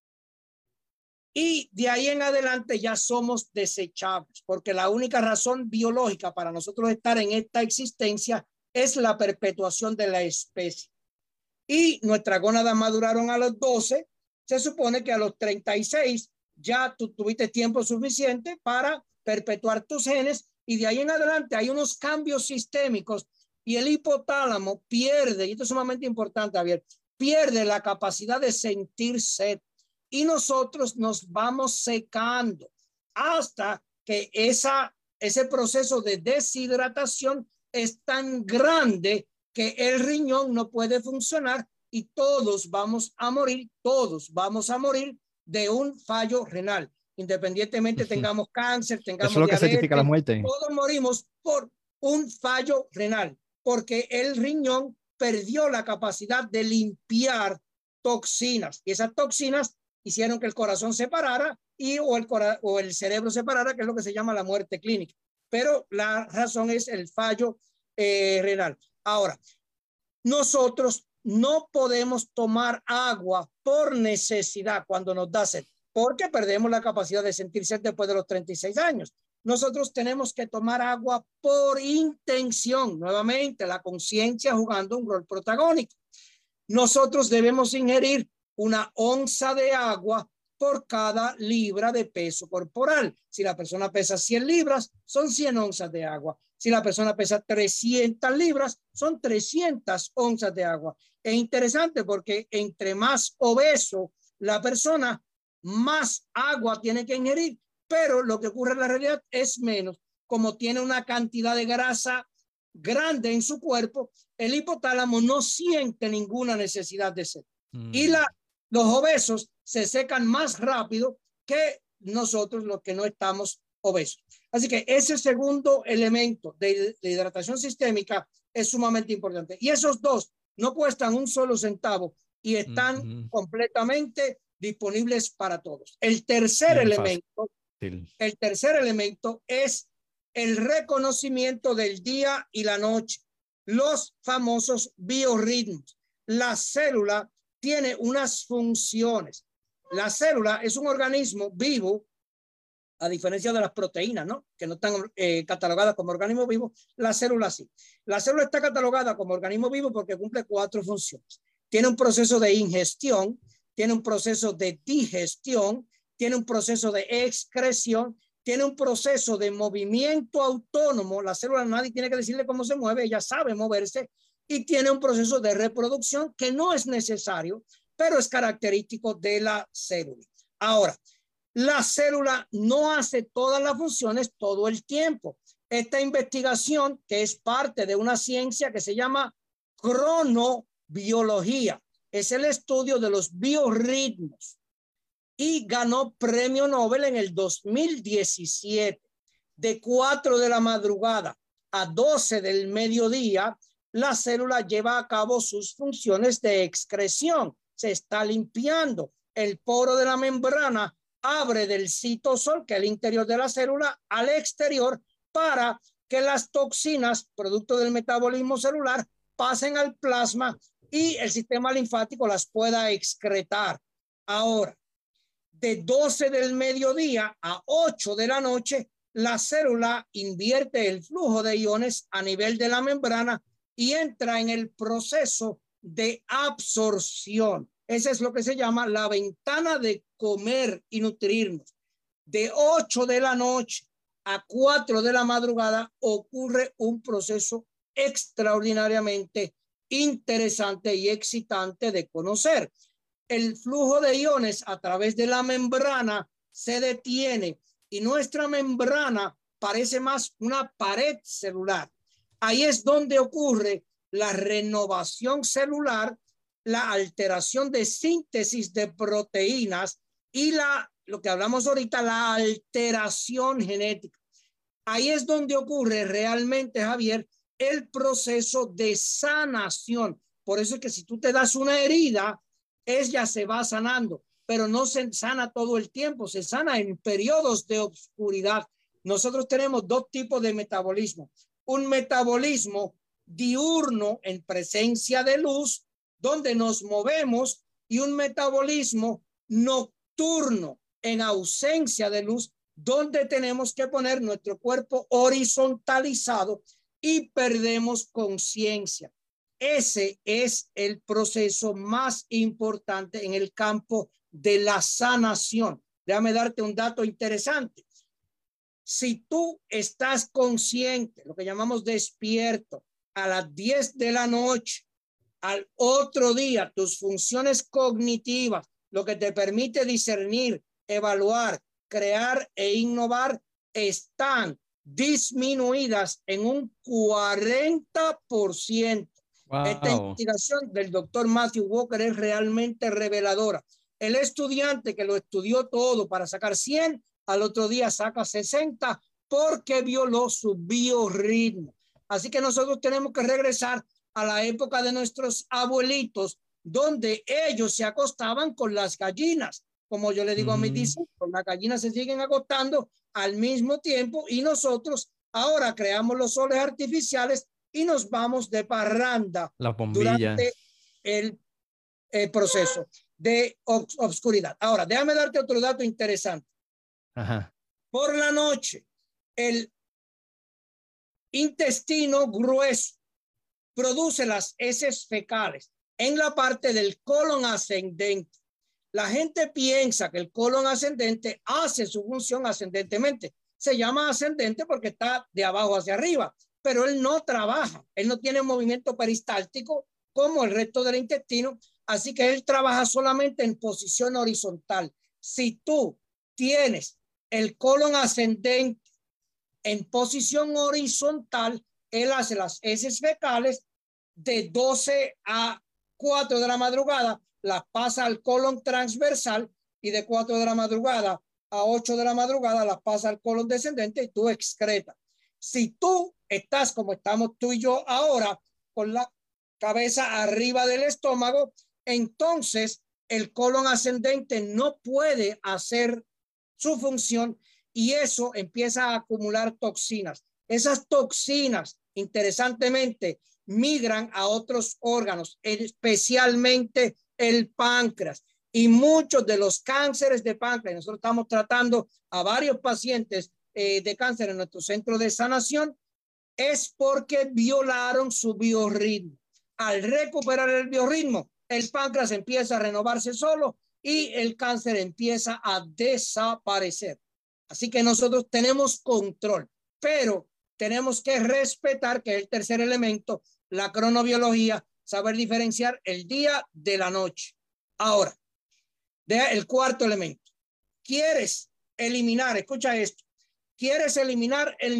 Y de ahí en adelante ya somos desechables, porque la única razón biológica para nosotros estar en esta existencia es la perpetuación de la especie. Y nuestras gónadas maduraron a los 12, se supone que a los 36 ya tú tuviste tiempo suficiente para perpetuar tus genes, y de ahí en adelante hay unos cambios sistémicos y el hipotálamo pierde, y esto es sumamente importante, Javier, pierde la capacidad de sentir sed, y nosotros nos vamos secando hasta que ese proceso de deshidratación es tan grande que el riñón no puede funcionar y todos vamos a morir de un fallo renal. Independientemente tengamos cáncer, tengamos eso es lo diabetes, que certifica la muerte. todos morimos por un fallo renal, porque el riñón perdió la capacidad de limpiar toxinas, y esas toxinas hicieron que el corazón se parara o el cerebro se parara, que es lo que se llama la muerte clínica. Pero la razón es el fallo renal. Ahora, nosotros no podemos tomar agua por necesidad cuando nos da sed, porque perdemos la capacidad de sentir sed después de los 36 años. Nosotros tenemos que tomar agua por intención. Nuevamente, la conciencia jugando un rol protagónico. Nosotros debemos ingerir 1 onza de agua por cada libra de peso corporal. Si la persona pesa 100 libras, son 100 onzas de agua. Si la persona pesa 300 libras, son 300 onzas de agua. Es interesante porque entre más obeso la persona, más agua tiene que ingerir, pero lo que ocurre en la realidad es menos. Como tiene una cantidad de grasa grande en su cuerpo, el hipotálamo no siente ninguna necesidad de sed. Y los obesos se secan más rápido que nosotros, los que no estamos obesos. Así que ese segundo elemento de hidratación sistémica es sumamente importante. Y esos 2 no cuestan un solo centavo y están completamente disponibles para todos. El tercer elemento es el reconocimiento del día y la noche, los famosos biorritmos. La célula tiene unas funciones. La célula es un organismo vivo, a diferencia de las proteínas, ¿no? Que no están catalogadas como organismo vivo. La célula sí. La célula está catalogada como organismo vivo porque cumple 4 funciones. Tiene un proceso de ingestión, tiene un proceso de digestión, tiene un proceso de excreción, tiene un proceso de movimiento autónomo. La célula nadie tiene que decirle cómo se mueve, ella sabe moverse, y tiene un proceso de reproducción que no es necesario, pero es característico de la célula. Ahora, la célula no hace todas las funciones todo el tiempo. Esta investigación, que es parte de una ciencia que se llama cronobiología, es el estudio de los biorritmos, y ganó premio Nobel en el 2017. De 4 de la madrugada a 12 del mediodía, la célula lleva a cabo sus funciones de excreción. Se está limpiando. El poro de la membrana abre del citosol, que es el interior de la célula, al exterior para que las toxinas, producto del metabolismo celular, pasen al plasma y el sistema linfático las pueda excretar. Ahora, de 12 del mediodía a 8 de la noche, la célula invierte el flujo de iones a nivel de la membrana y entra en el proceso de absorción. Ese es lo que se llama la ventana de comer y nutrirnos. De 8 de la noche a 4 de la madrugada ocurre un proceso extraordinariamente interesante y excitante de conocer. El flujo de iones a través de la membrana se detiene y nuestra membrana parece más una pared celular. Ahí es donde ocurre la renovación celular, la alteración de síntesis de proteínas y lo que hablamos ahorita, la alteración genética. Ahí es donde ocurre realmente, Javier, el proceso de sanación. Por eso es que si tú te das una herida, ella se va sanando, pero no se sana todo el tiempo, se sana en periodos de oscuridad. Nosotros tenemos 2 tipos de metabolismo. Un metabolismo diurno en presencia de luz, donde nos movemos, y un metabolismo nocturno en ausencia de luz, donde tenemos que poner nuestro cuerpo horizontalizado y perdemos conciencia. Ese es el proceso más importante en el campo de la sanación. Déjame darte un dato interesante. Si tú estás consciente, lo que llamamos despierto, a las 10 de la noche, al otro día, tus funciones cognitivas, lo que te permite discernir, evaluar, crear e innovar, están disminuidas en un 40%. Wow. Esta investigación del doctor Matthew Walker es realmente reveladora. El estudiante que lo estudió todo para sacar 100, al otro día saca 60 porque violó su biorritmo. Así que nosotros tenemos que regresar a la época de nuestros abuelitos, donde ellos se acostaban con las gallinas. Como yo le digo a mis discípulos, las gallinas se siguen acostando al mismo tiempo y nosotros ahora creamos los soles artificiales y nos vamos de parranda durante el proceso de obscuridad. Ahora, déjame darte otro dato interesante. Ajá. Por la noche, el intestino grueso produce las heces fecales en la parte del colon ascendente. La gente piensa que el colon ascendente hace su función ascendentemente. Se llama ascendente porque está de abajo hacia arriba, pero él no trabaja. Él no tiene movimiento peristáltico como el resto del intestino, así que él trabaja solamente en posición horizontal. Si tú tienes el colon ascendente en posición horizontal, él hace las heces fecales de 12 a 4 de la madrugada, las pasa al colon transversal y de 4 de la madrugada a 8 de la madrugada las pasa al colon descendente y tú excretas. Si tú estás como estamos tú y yo ahora, con la cabeza arriba del estómago, entonces el colon ascendente no puede hacer su función y eso empieza a acumular toxinas. Esas toxinas, interesantemente, migran a otros órganos, especialmente el páncreas. Y muchos de los cánceres de páncreas, nosotros estamos tratando a varios pacientes de cáncer en nuestro centro de sanación, es porque violaron su biorritmo. Al recuperar el biorritmo, el páncreas empieza a renovarse solo y el cáncer empieza a desaparecer. Así que nosotros tenemos control, pero tenemos que respetar, que es el tercer elemento, la cronobiología, saber diferenciar el día de la noche. Ahora, el cuarto elemento. ¿Quieres eliminar, escucha esto, quieres eliminar el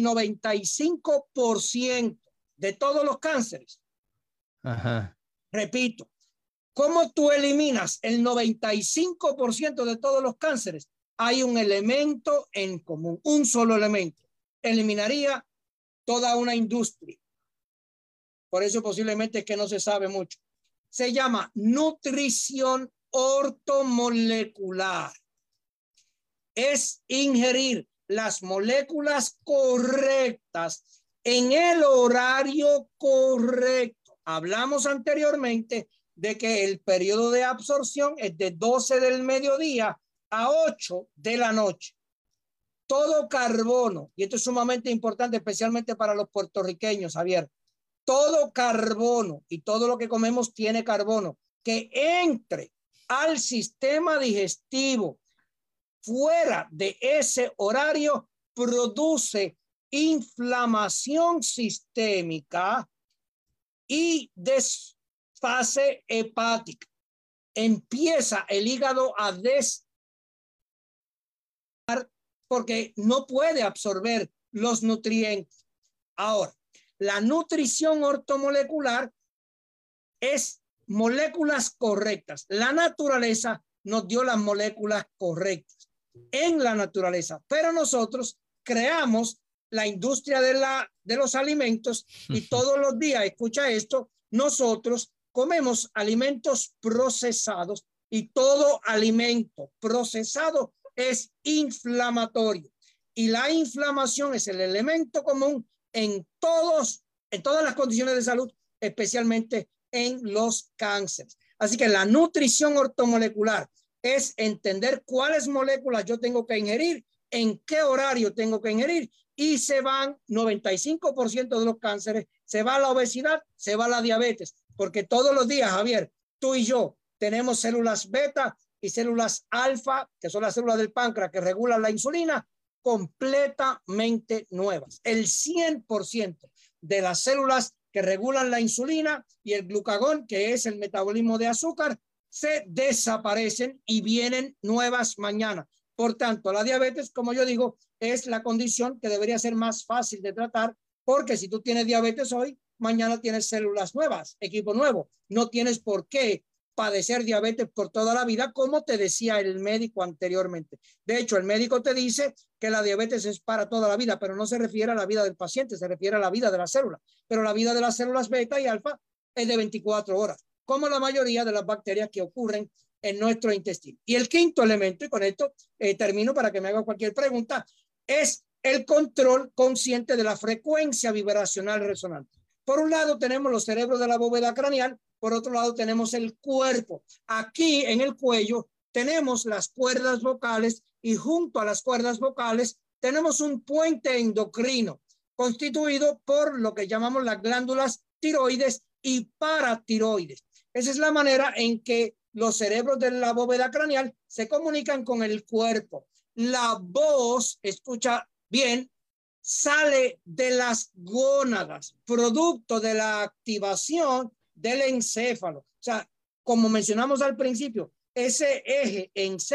95% de todos los cánceres? Ajá. Repito, ¿cómo tú eliminas el 95% de todos los cánceres? Hay un elemento en común, un solo elemento. Eliminaría toda una industria. Por eso posiblemente es que no se sabe mucho. Se llama nutrición ortomolecular. Es ingerir las moléculas correctas en el horario correcto. Hablamos anteriormente de que el periodo de absorción es de 12 del mediodía a 8 de la noche. Todo carbono, y esto es sumamente importante, especialmente para los puertorriqueños, Javier, todo carbono y todo lo que comemos tiene carbono, que entre al sistema digestivo fuera de ese horario produce inflamación sistémica y desfase hepática. Empieza el hígado a porque no puede absorber los nutrientes. Ahora, la nutrición ortomolecular es moléculas correctas. La naturaleza nos dio las moléculas correctas en la naturaleza, pero nosotros creamos la industria de los alimentos y todos los días, escucha esto, nosotros comemos alimentos procesados y todo alimento procesado es inflamatorio. Y la inflamación es el elemento común en todas las condiciones de salud, especialmente en los cánceres. Así que la nutrición ortomolecular es entender cuáles moléculas yo tengo que ingerir, en qué horario tengo que ingerir, y se van 95% de los cánceres, se va la obesidad, se va la diabetes, porque todos los días, Javier, tú y yo tenemos células beta y células alfa, que son las células del páncreas que regulan la insulina, completamente nuevas. El 100% de las células que regulan la insulina y el glucagón, que es el metabolismo de azúcar, se desaparecen y vienen nuevas mañana. Por tanto, la diabetes, como yo digo, es la condición que debería ser más fácil de tratar, porque si tú tienes diabetes hoy, mañana tienes células nuevas, equipo nuevo. No tienes por qué padecer diabetes por toda la vida, como te decía el médico anteriormente. De hecho, el médico te dice que la diabetes es para toda la vida, pero no se refiere a la vida del paciente, se refiere a la vida de la célula. Pero la vida de las células beta y alfa es de 24 horas, como la mayoría de las bacterias que ocurren en nuestro intestino. Y el quinto elemento, y con esto termino para que me haga cualquier pregunta, es el control consciente de la frecuencia vibracional resonante. Por un lado tenemos los cerebros de la bóveda craneal, por otro lado tenemos el cuerpo. Aquí en el cuello tenemos las cuerdas vocales y junto a las cuerdas vocales tenemos un puente endocrino constituido por lo que llamamos las glándulas tiroides y paratiroides. Esa es la manera en que los cerebros de la bóveda craneal se comunican con el cuerpo. La voz, escucha bien, sale de las gónadas, producto de la activación del encéfalo. O sea, como mencionamos al principio, ese eje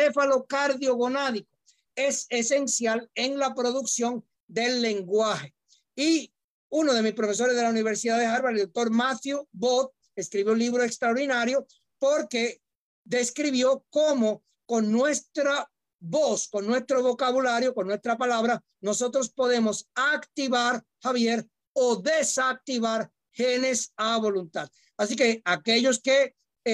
encéfalo-cardiogonádico es esencial en la producción del lenguaje. Y uno de mis profesores de la Universidad de Harvard, el doctor Matthew Bott, escribió un libro extraordinario porque describió cómo con nuestra voz, con nuestro vocabulario, con nuestra palabra, nosotros podemos activar, Javier, o desactivar genes a voluntad. Así que aquellos que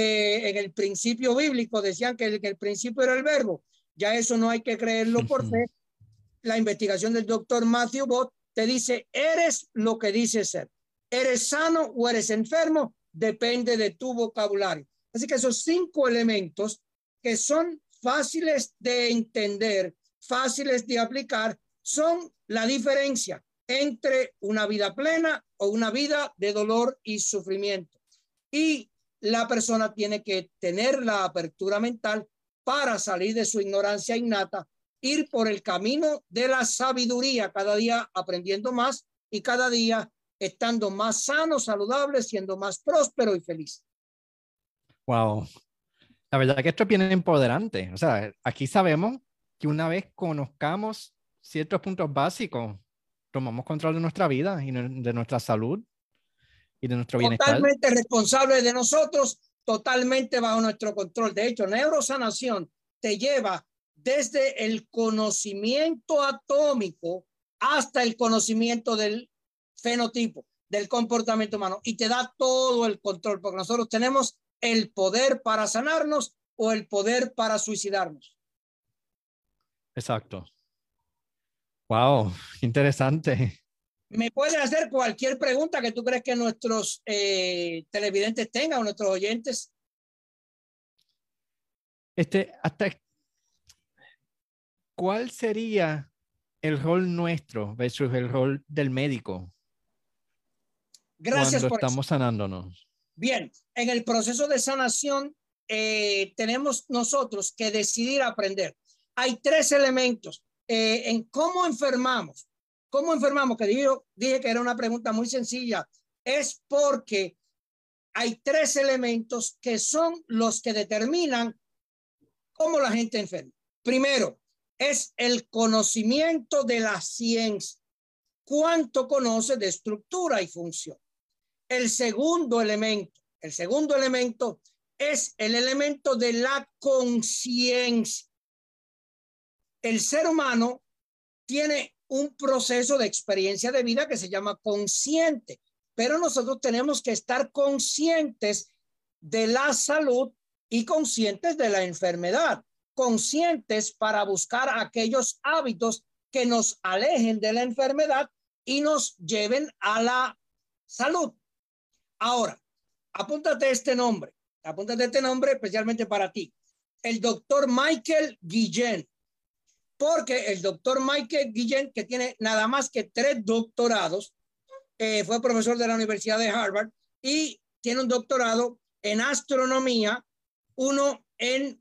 en el principio bíblico decían que el principio era el verbo, ya eso no hay que creerlo por fe. la investigación del doctor Matthew Bott te dice, eres lo que dices ser. ¿Eres sano o eres enfermo? Depende de tu vocabulario. Así que esos 5 elementos que son fáciles de entender, fáciles de aplicar, son la diferencia entre una vida plena o una vida de dolor y sufrimiento. Y la persona tiene que tener la apertura mental para salir de su ignorancia innata, ir por el camino de la sabiduría, cada día aprendiendo más y cada día estando más sano, saludable, siendo más próspero y feliz. Wow. La verdad que esto es bien empoderante. O sea, aquí sabemos que una vez conozcamos ciertos puntos básicos, tomamos control de nuestra vida y de nuestra salud y de nuestro bienestar. Totalmente responsable de nosotros, totalmente bajo nuestro control. De hecho, neurosanación te lleva desde el conocimiento atómico hasta el conocimiento del fenotipo, del comportamiento humano, y te da todo el control, porque nosotros tenemos el poder para sanarnos o el poder para suicidarnos. Exacto. Wow, interesante. Me puedes hacer cualquier pregunta que tú crees que nuestros televidentes tengan o nuestros oyentes. ¿Cuál sería el rol nuestro versus el rol del médico? Gracias cuando por estamos eso. sanándonos? Bien, en el proceso de sanación tenemos nosotros que decidir aprender. Hay 3 elementos en cómo enfermamos. ¿Cómo enfermamos? Que dije que era una pregunta muy sencilla. Es porque hay 3 elementos que son los que determinan cómo la gente enferma. Primero, es el conocimiento de la ciencia. ¿Cuánto conoce de estructura y función? El segundo elemento es el elemento de la conciencia. El ser humano tiene un proceso de experiencia de vida que se llama consciente, pero nosotros tenemos que estar conscientes de la salud y conscientes de la enfermedad, conscientes para buscar aquellos hábitos que nos alejen de la enfermedad y nos lleven a la salud. Ahora, apúntate este nombre especialmente para ti, el doctor Michael Guillén, porque el doctor Michael Guillén, que tiene nada más que 3 doctorados, fue profesor de la Universidad de Harvard y tiene un doctorado en astronomía, uno en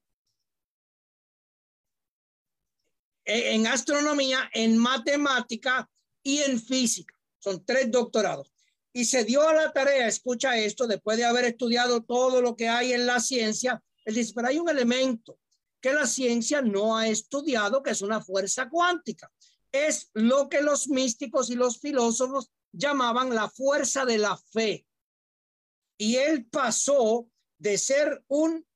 astronomía, en matemática y en física. Son 3 doctorados. Y se dio a la tarea, escucha esto, después de haber estudiado todo lo que hay en la ciencia, él dice, pero hay un elemento que la ciencia no ha estudiado, que es una fuerza cuántica. Es lo que los místicos y los filósofos llamaban la fuerza de la fe. Y él pasó de ser un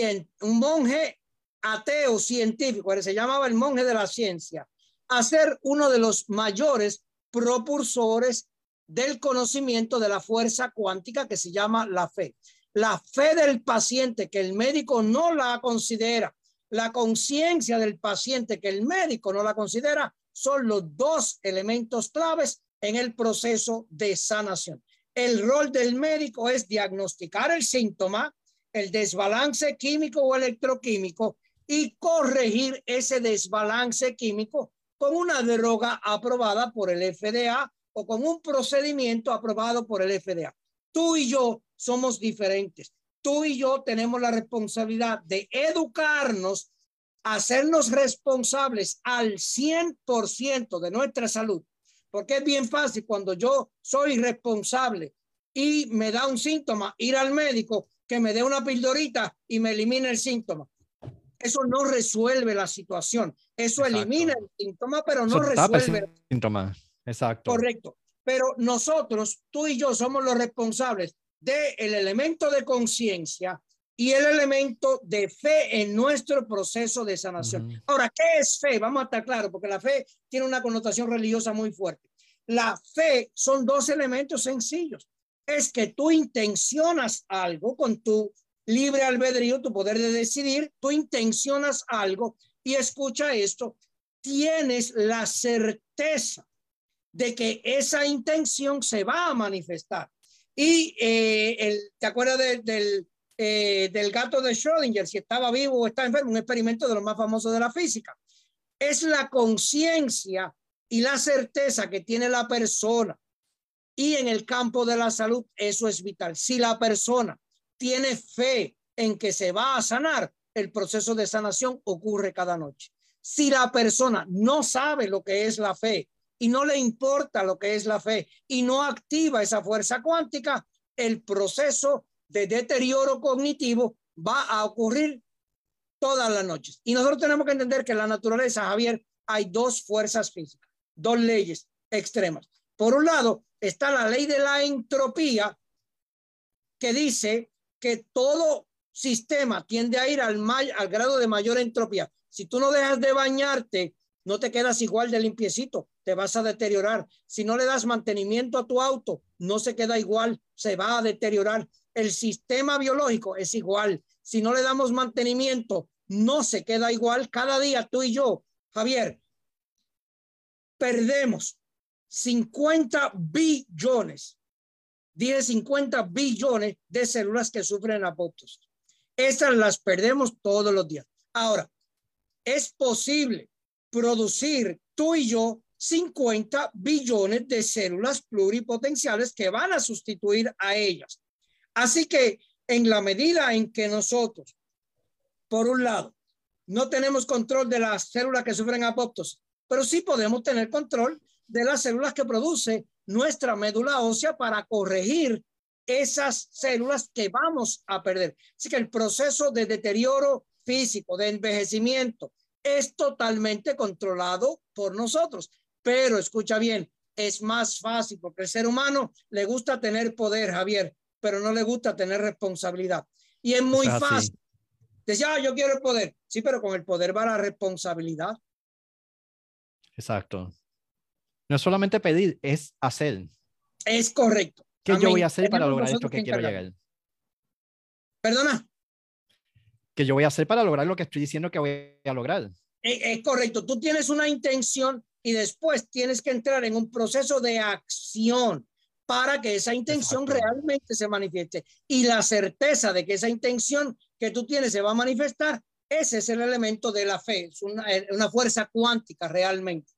monje ateo científico, se llamaba el monje de la ciencia, a ser uno de los mayores propulsores del conocimiento de la fuerza cuántica que se llama la fe. La fe del paciente, que el médico no la considera, la conciencia del paciente, que el médico no la considera, son los 2 elementos claves en el proceso de sanación. El rol del médico es diagnosticar el síntoma, el desbalance químico o electroquímico, y corregir ese desbalance químico con una droga aprobada por el FDA o con un procedimiento aprobado por el FDA. Tú y yo somos diferentes. Tú y yo tenemos la responsabilidad de educarnos, hacernos responsables al 100% de nuestra salud. Porque es bien fácil cuando yo soy responsable y me da un síntoma, ir al médico, que me dé una pildorita y me elimine el síntoma. Eso no resuelve la situación. Eso elimina el síntoma, pero no resuelve el síntoma. Exacto. Correcto. Pero nosotros, tú y yo, somos los responsables del elemento de conciencia y el elemento de fe en nuestro proceso de sanación. Ahora, ¿qué es fe? Vamos a estar claros, porque la fe tiene una connotación religiosa muy fuerte. La fe son 2 elementos sencillos. Es que tú intencionas algo con tu libre albedrío, tu poder de decidir, tú intencionas algo y escucha esto. tienes la certeza de que esa intención se va a manifestar. Y ¿te acuerdas del gato de Schrödinger? Si estaba vivo o está enfermo, un experimento de los más famosos de la física. Es la conciencia y la certeza que tiene la persona. Y en el campo de la salud, eso es vital. Si la persona tiene fe en que se va a sanar, el proceso de sanación ocurre cada noche. Si la persona no sabe lo que es la fe y no le importa lo que es la fe y no activa esa fuerza cuántica, el proceso de deterioro cognitivo va a ocurrir todas las noches. Y nosotros tenemos que entender que en la naturaleza, Javier, hay dos fuerzas físicas, dos leyes extremas. Por un lado, está la ley de la entropía, que dice que todo sistema tiende a ir al grado de mayor entropía. Si tú no dejas de bañarte, no te quedas igual de limpiecito, te vas a deteriorar. Si no le das mantenimiento a tu auto, no se queda igual, se va a deteriorar. El sistema biológico es igual. Si no le damos mantenimiento, no se queda igual. Cada día tú y yo, Javier, perdemos 50 billones, dije 50 billones de células que sufren apoptosis. Esas las perdemos todos los días. Ahora, es posible producir tú y yo 50 billones de células pluripotenciales que van a sustituir a ellas. Así que en la medida en que nosotros, por un lado, no tenemos control de las células que sufren apoptosis, pero sí podemos tener control de las células que produce nuestra médula ósea para corregir esas células que vamos a perder. Así que el proceso de deterioro físico, de envejecimiento, es totalmente controlado por nosotros. Pero escucha bien, es más fácil porque el ser humano le gusta tener poder, Javier, pero no le gusta tener responsabilidad. Y es muy fácil. Decía, yo quiero el poder. Sí, pero con el poder va la responsabilidad. Exacto. No es solamente pedir, es hacer. Es correcto. ¿Qué yo voy a hacer para lograr esto que quiero llegar? ¿Perdona? ¿Qué yo voy a hacer para lograr lo que estoy diciendo que voy a lograr? Es correcto. Tú tienes una intención y después tienes que entrar en un proceso de acción para que esa intención realmente se manifieste. Y la certeza de que esa intención que tú tienes se va a manifestar, ese es el elemento de la fe. Es una fuerza cuántica realmente.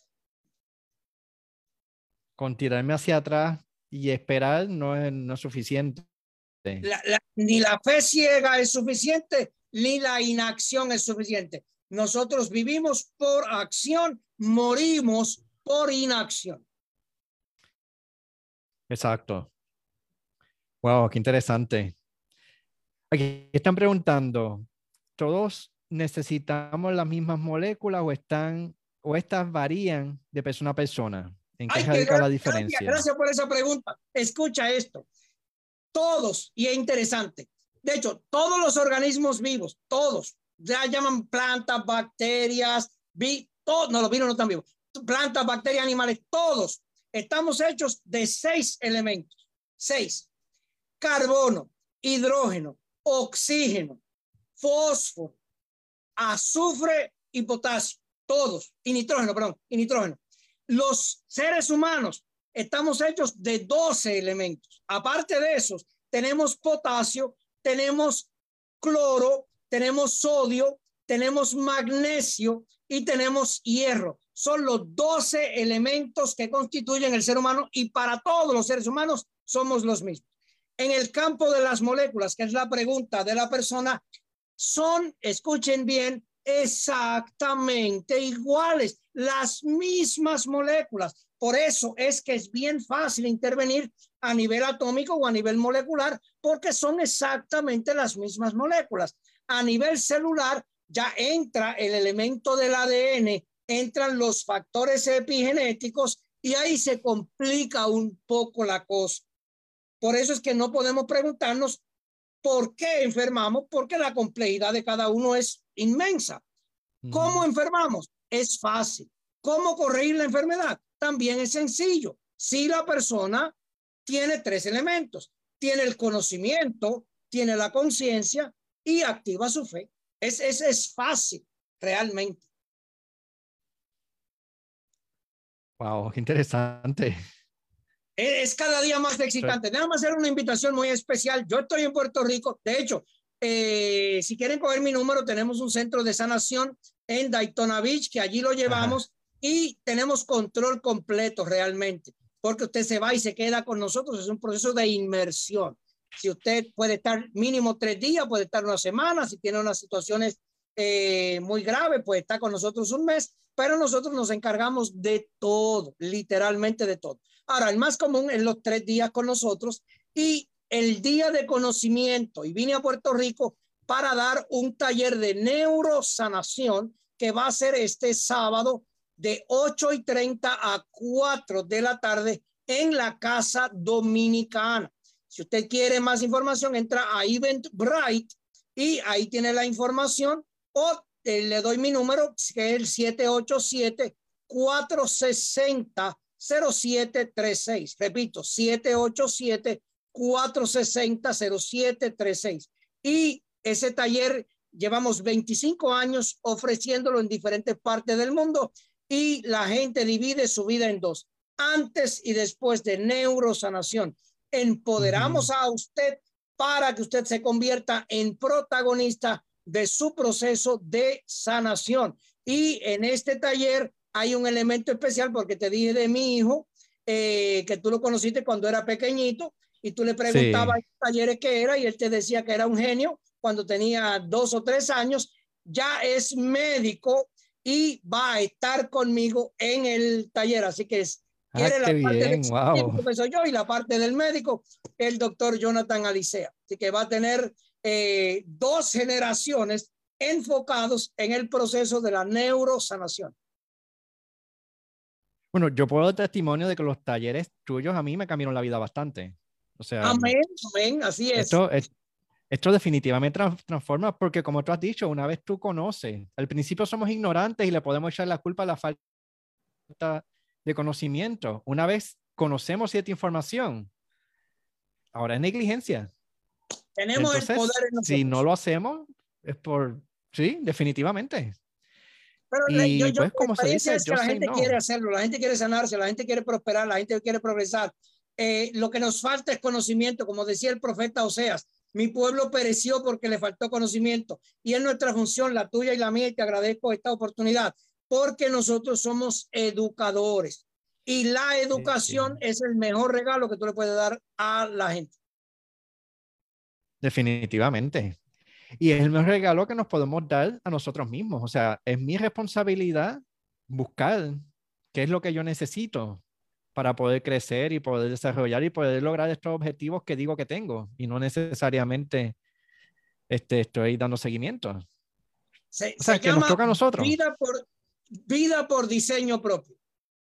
Con tirarme hacia atrás y esperar no es suficiente. Ni la fe ciega es suficiente, ni la inacción es suficiente. Nosotros vivimos por acción, morimos por inacción. Exacto. Wow, qué interesante. Aquí están preguntando, ¿todos necesitamos las mismas moléculas o estas varían de persona a persona? ¿En qué radica la diferencia? Gracias por esa pregunta. Escucha esto. Todos, y es interesante, de hecho, todos los organismos vivos, todos, ya llaman plantas, bacterias, no, los virus no están vivos, plantas, bacterias, animales, todos estamos hechos de 6 elementos. 6. Carbono, hidrógeno, oxígeno, fósforo, azufre y potasio, todos, y nitrógeno. Los seres humanos estamos hechos de 12 elementos. Aparte de esos, tenemos potasio, tenemos cloro, tenemos sodio, tenemos magnesio y tenemos hierro. Son los 12 elementos que constituyen el ser humano y para todos los seres humanos somos los mismos. En el campo de las moléculas, que es la pregunta de la persona, son, escuchen bien, exactamente iguales, las mismas moléculas. Por eso es que es bien fácil intervenir a nivel atómico o a nivel molecular, porque son exactamente las mismas moléculas. A nivel celular ya entra el elemento del ADN, entran los factores epigenéticos y ahí se complica un poco la cosa. Por eso es que no podemos preguntarnos ¿por qué enfermamos? Porque la complejidad de cada uno es inmensa. ¿Cómo enfermamos? Es fácil. ¿Cómo corregir la enfermedad? También es sencillo. Si la persona tiene 3 elementos, tiene el conocimiento, tiene la conciencia y activa su fe. Es fácil, realmente. Wow, qué interesante. Es cada día más excitante. Déjame hacer una invitación muy especial. Yo estoy en Puerto Rico. De hecho, si quieren coger mi número, tenemos un centro de sanación en Daytona Beach, que allí lo llevamos. Ajá. Y tenemos control completo realmente, porque usted se va y se queda con nosotros. Es un proceso de inmersión. Si usted puede estar mínimo 3 días, puede estar una semana. Si tiene unas situaciones muy graves, puede estar con nosotros un mes. Pero nosotros nos encargamos de todo, literalmente de todo. Ahora, el más común es los 3 días con nosotros y el día de conocimiento. Y vine a Puerto Rico para dar un taller de neurosanación que va a ser este sábado de 8:30 a 4 de la tarde en la Casa Dominicana. Si usted quiere más información, entra a Eventbrite y ahí tiene la información, o le doy mi número, que es el 787-460-0736. Repito, 787-460-0736. Y ese taller llevamos 25 años ofreciéndolo en diferentes partes del mundo y la gente divide su vida en dos: antes y después de neurosanación. Empoderamos a usted para que usted se convierta en protagonista de su proceso de sanación. Y en este taller hay un elemento especial, porque te dije de mi hijo, que tú lo conociste cuando era pequeñito, y tú le preguntabas sí, talleres qué era, y él te decía que era un genio cuando tenía 2 o 3 años. Ya es médico y va a estar conmigo en el taller, así que quiere la parte del científico, que soy yo, y la parte del médico, el doctor Jonathan Alicea. Así que va a tener 2 generaciones enfocados en el proceso de la neurosanación. Bueno, yo puedo dar testimonio de que los talleres tuyos a mí me cambiaron la vida bastante. O sea, amén, amén, así es. Esto definitivamente transforma, porque como tú has dicho, una vez tú conoces, al principio somos ignorantes y le podemos echar la culpa a la falta de conocimiento. Una vez conocemos cierta información, ahora es negligencia. Tenemos entonces, el poder en nosotros. Si no lo hacemos, es por, sí, definitivamente. Pero y yo, pues, como se dice, es que la gente quiere hacerlo, la gente quiere sanarse, la gente quiere prosperar, la gente quiere progresar. Lo que nos falta es conocimiento, como decía el profeta Oseas: mi pueblo pereció porque le faltó conocimiento. Y es nuestra función, la tuya y la mía, y te agradezco esta oportunidad, porque nosotros somos educadores. Y la educación es el mejor regalo que tú le puedes dar a la gente. Definitivamente. Y es el mejor regalo que nos podemos dar a nosotros mismos. O sea, es mi responsabilidad buscar qué es lo que yo necesito para poder crecer y poder desarrollar y poder lograr estos objetivos que digo que tengo, y no necesariamente estoy dando seguimiento. Se llama nos toca a nosotros. Vida por diseño propio.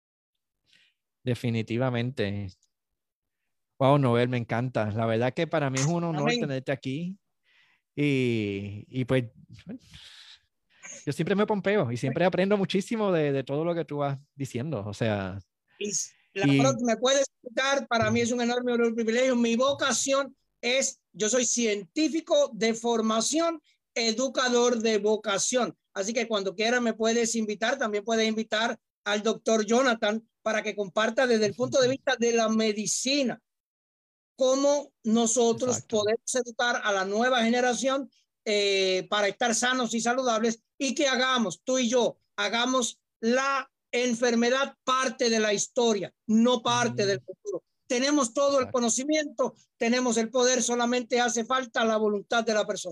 Definitivamente. Wow, Noel, me encanta. La verdad que para mí es un honor tenerte aquí. Y pues yo siempre me pompeo y siempre aprendo muchísimo de todo lo que tú vas diciendo. O sea, me puedes escuchar, para mí es un enorme privilegio. Mi vocación es, yo soy científico de formación, educador de vocación. Así que cuando quieras me puedes invitar, también puedes invitar al doctor Jonathan para que comparta desde el punto de vista de la medicina cómo nosotros podemos educar a la nueva generación para estar sanos y saludables, y que hagamos, tú y yo, hagamos la enfermedad parte de la historia, no parte del futuro. Tenemos todo el conocimiento, tenemos el poder, solamente hace falta la voluntad de la persona.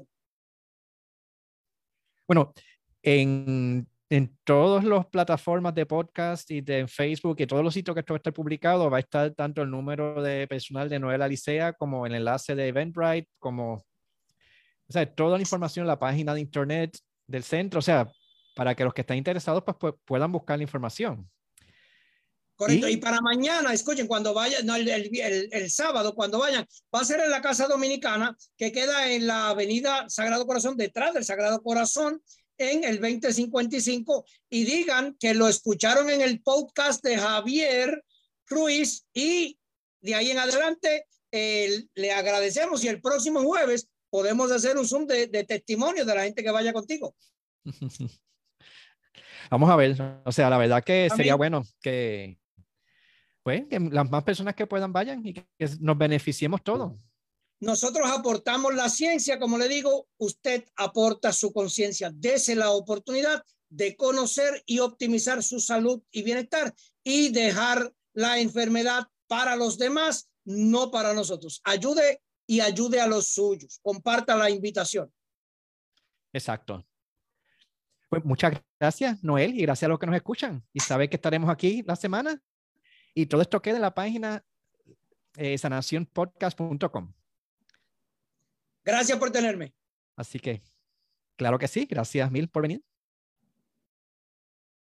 Bueno, en todas las plataformas de podcast y de Facebook y todos los sitios que esto está publicado, va a estar tanto el número de personal de Noel Alicea como el enlace de Eventbrite, como, o sea, toda la información en la página de internet del centro, o sea, para que los que están interesados pues puedan buscar la información. Correcto. Y para mañana, escuchen, cuando vayan, no, el sábado, cuando vayan, va a ser en la Casa Dominicana, que queda en la avenida Sagrado Corazón, detrás del Sagrado Corazón, en el 2055, y digan que lo escucharon en el podcast de Javier Ruiz, y de ahí en adelante le agradecemos, y el próximo jueves podemos hacer un Zoom de testimonio de la gente que vaya contigo. Vamos a ver, o sea, la verdad que sería bueno que pues que las más personas que puedan vayan y que nos beneficiemos todos. Nosotros aportamos la ciencia, como le digo, usted aporta su conciencia. Dese la oportunidad de conocer y optimizar su salud y bienestar y dejar la enfermedad para los demás, no para nosotros. Ayude y ayude a los suyos. Comparta la invitación. Exacto. Pues muchas gracias, Noel, y gracias a los que nos escuchan. Y sabe que estaremos aquí la semana. Y todo esto queda en la página sanacionpodcast.com. Gracias por tenerme. Así que, claro que sí. Gracias mil por venir.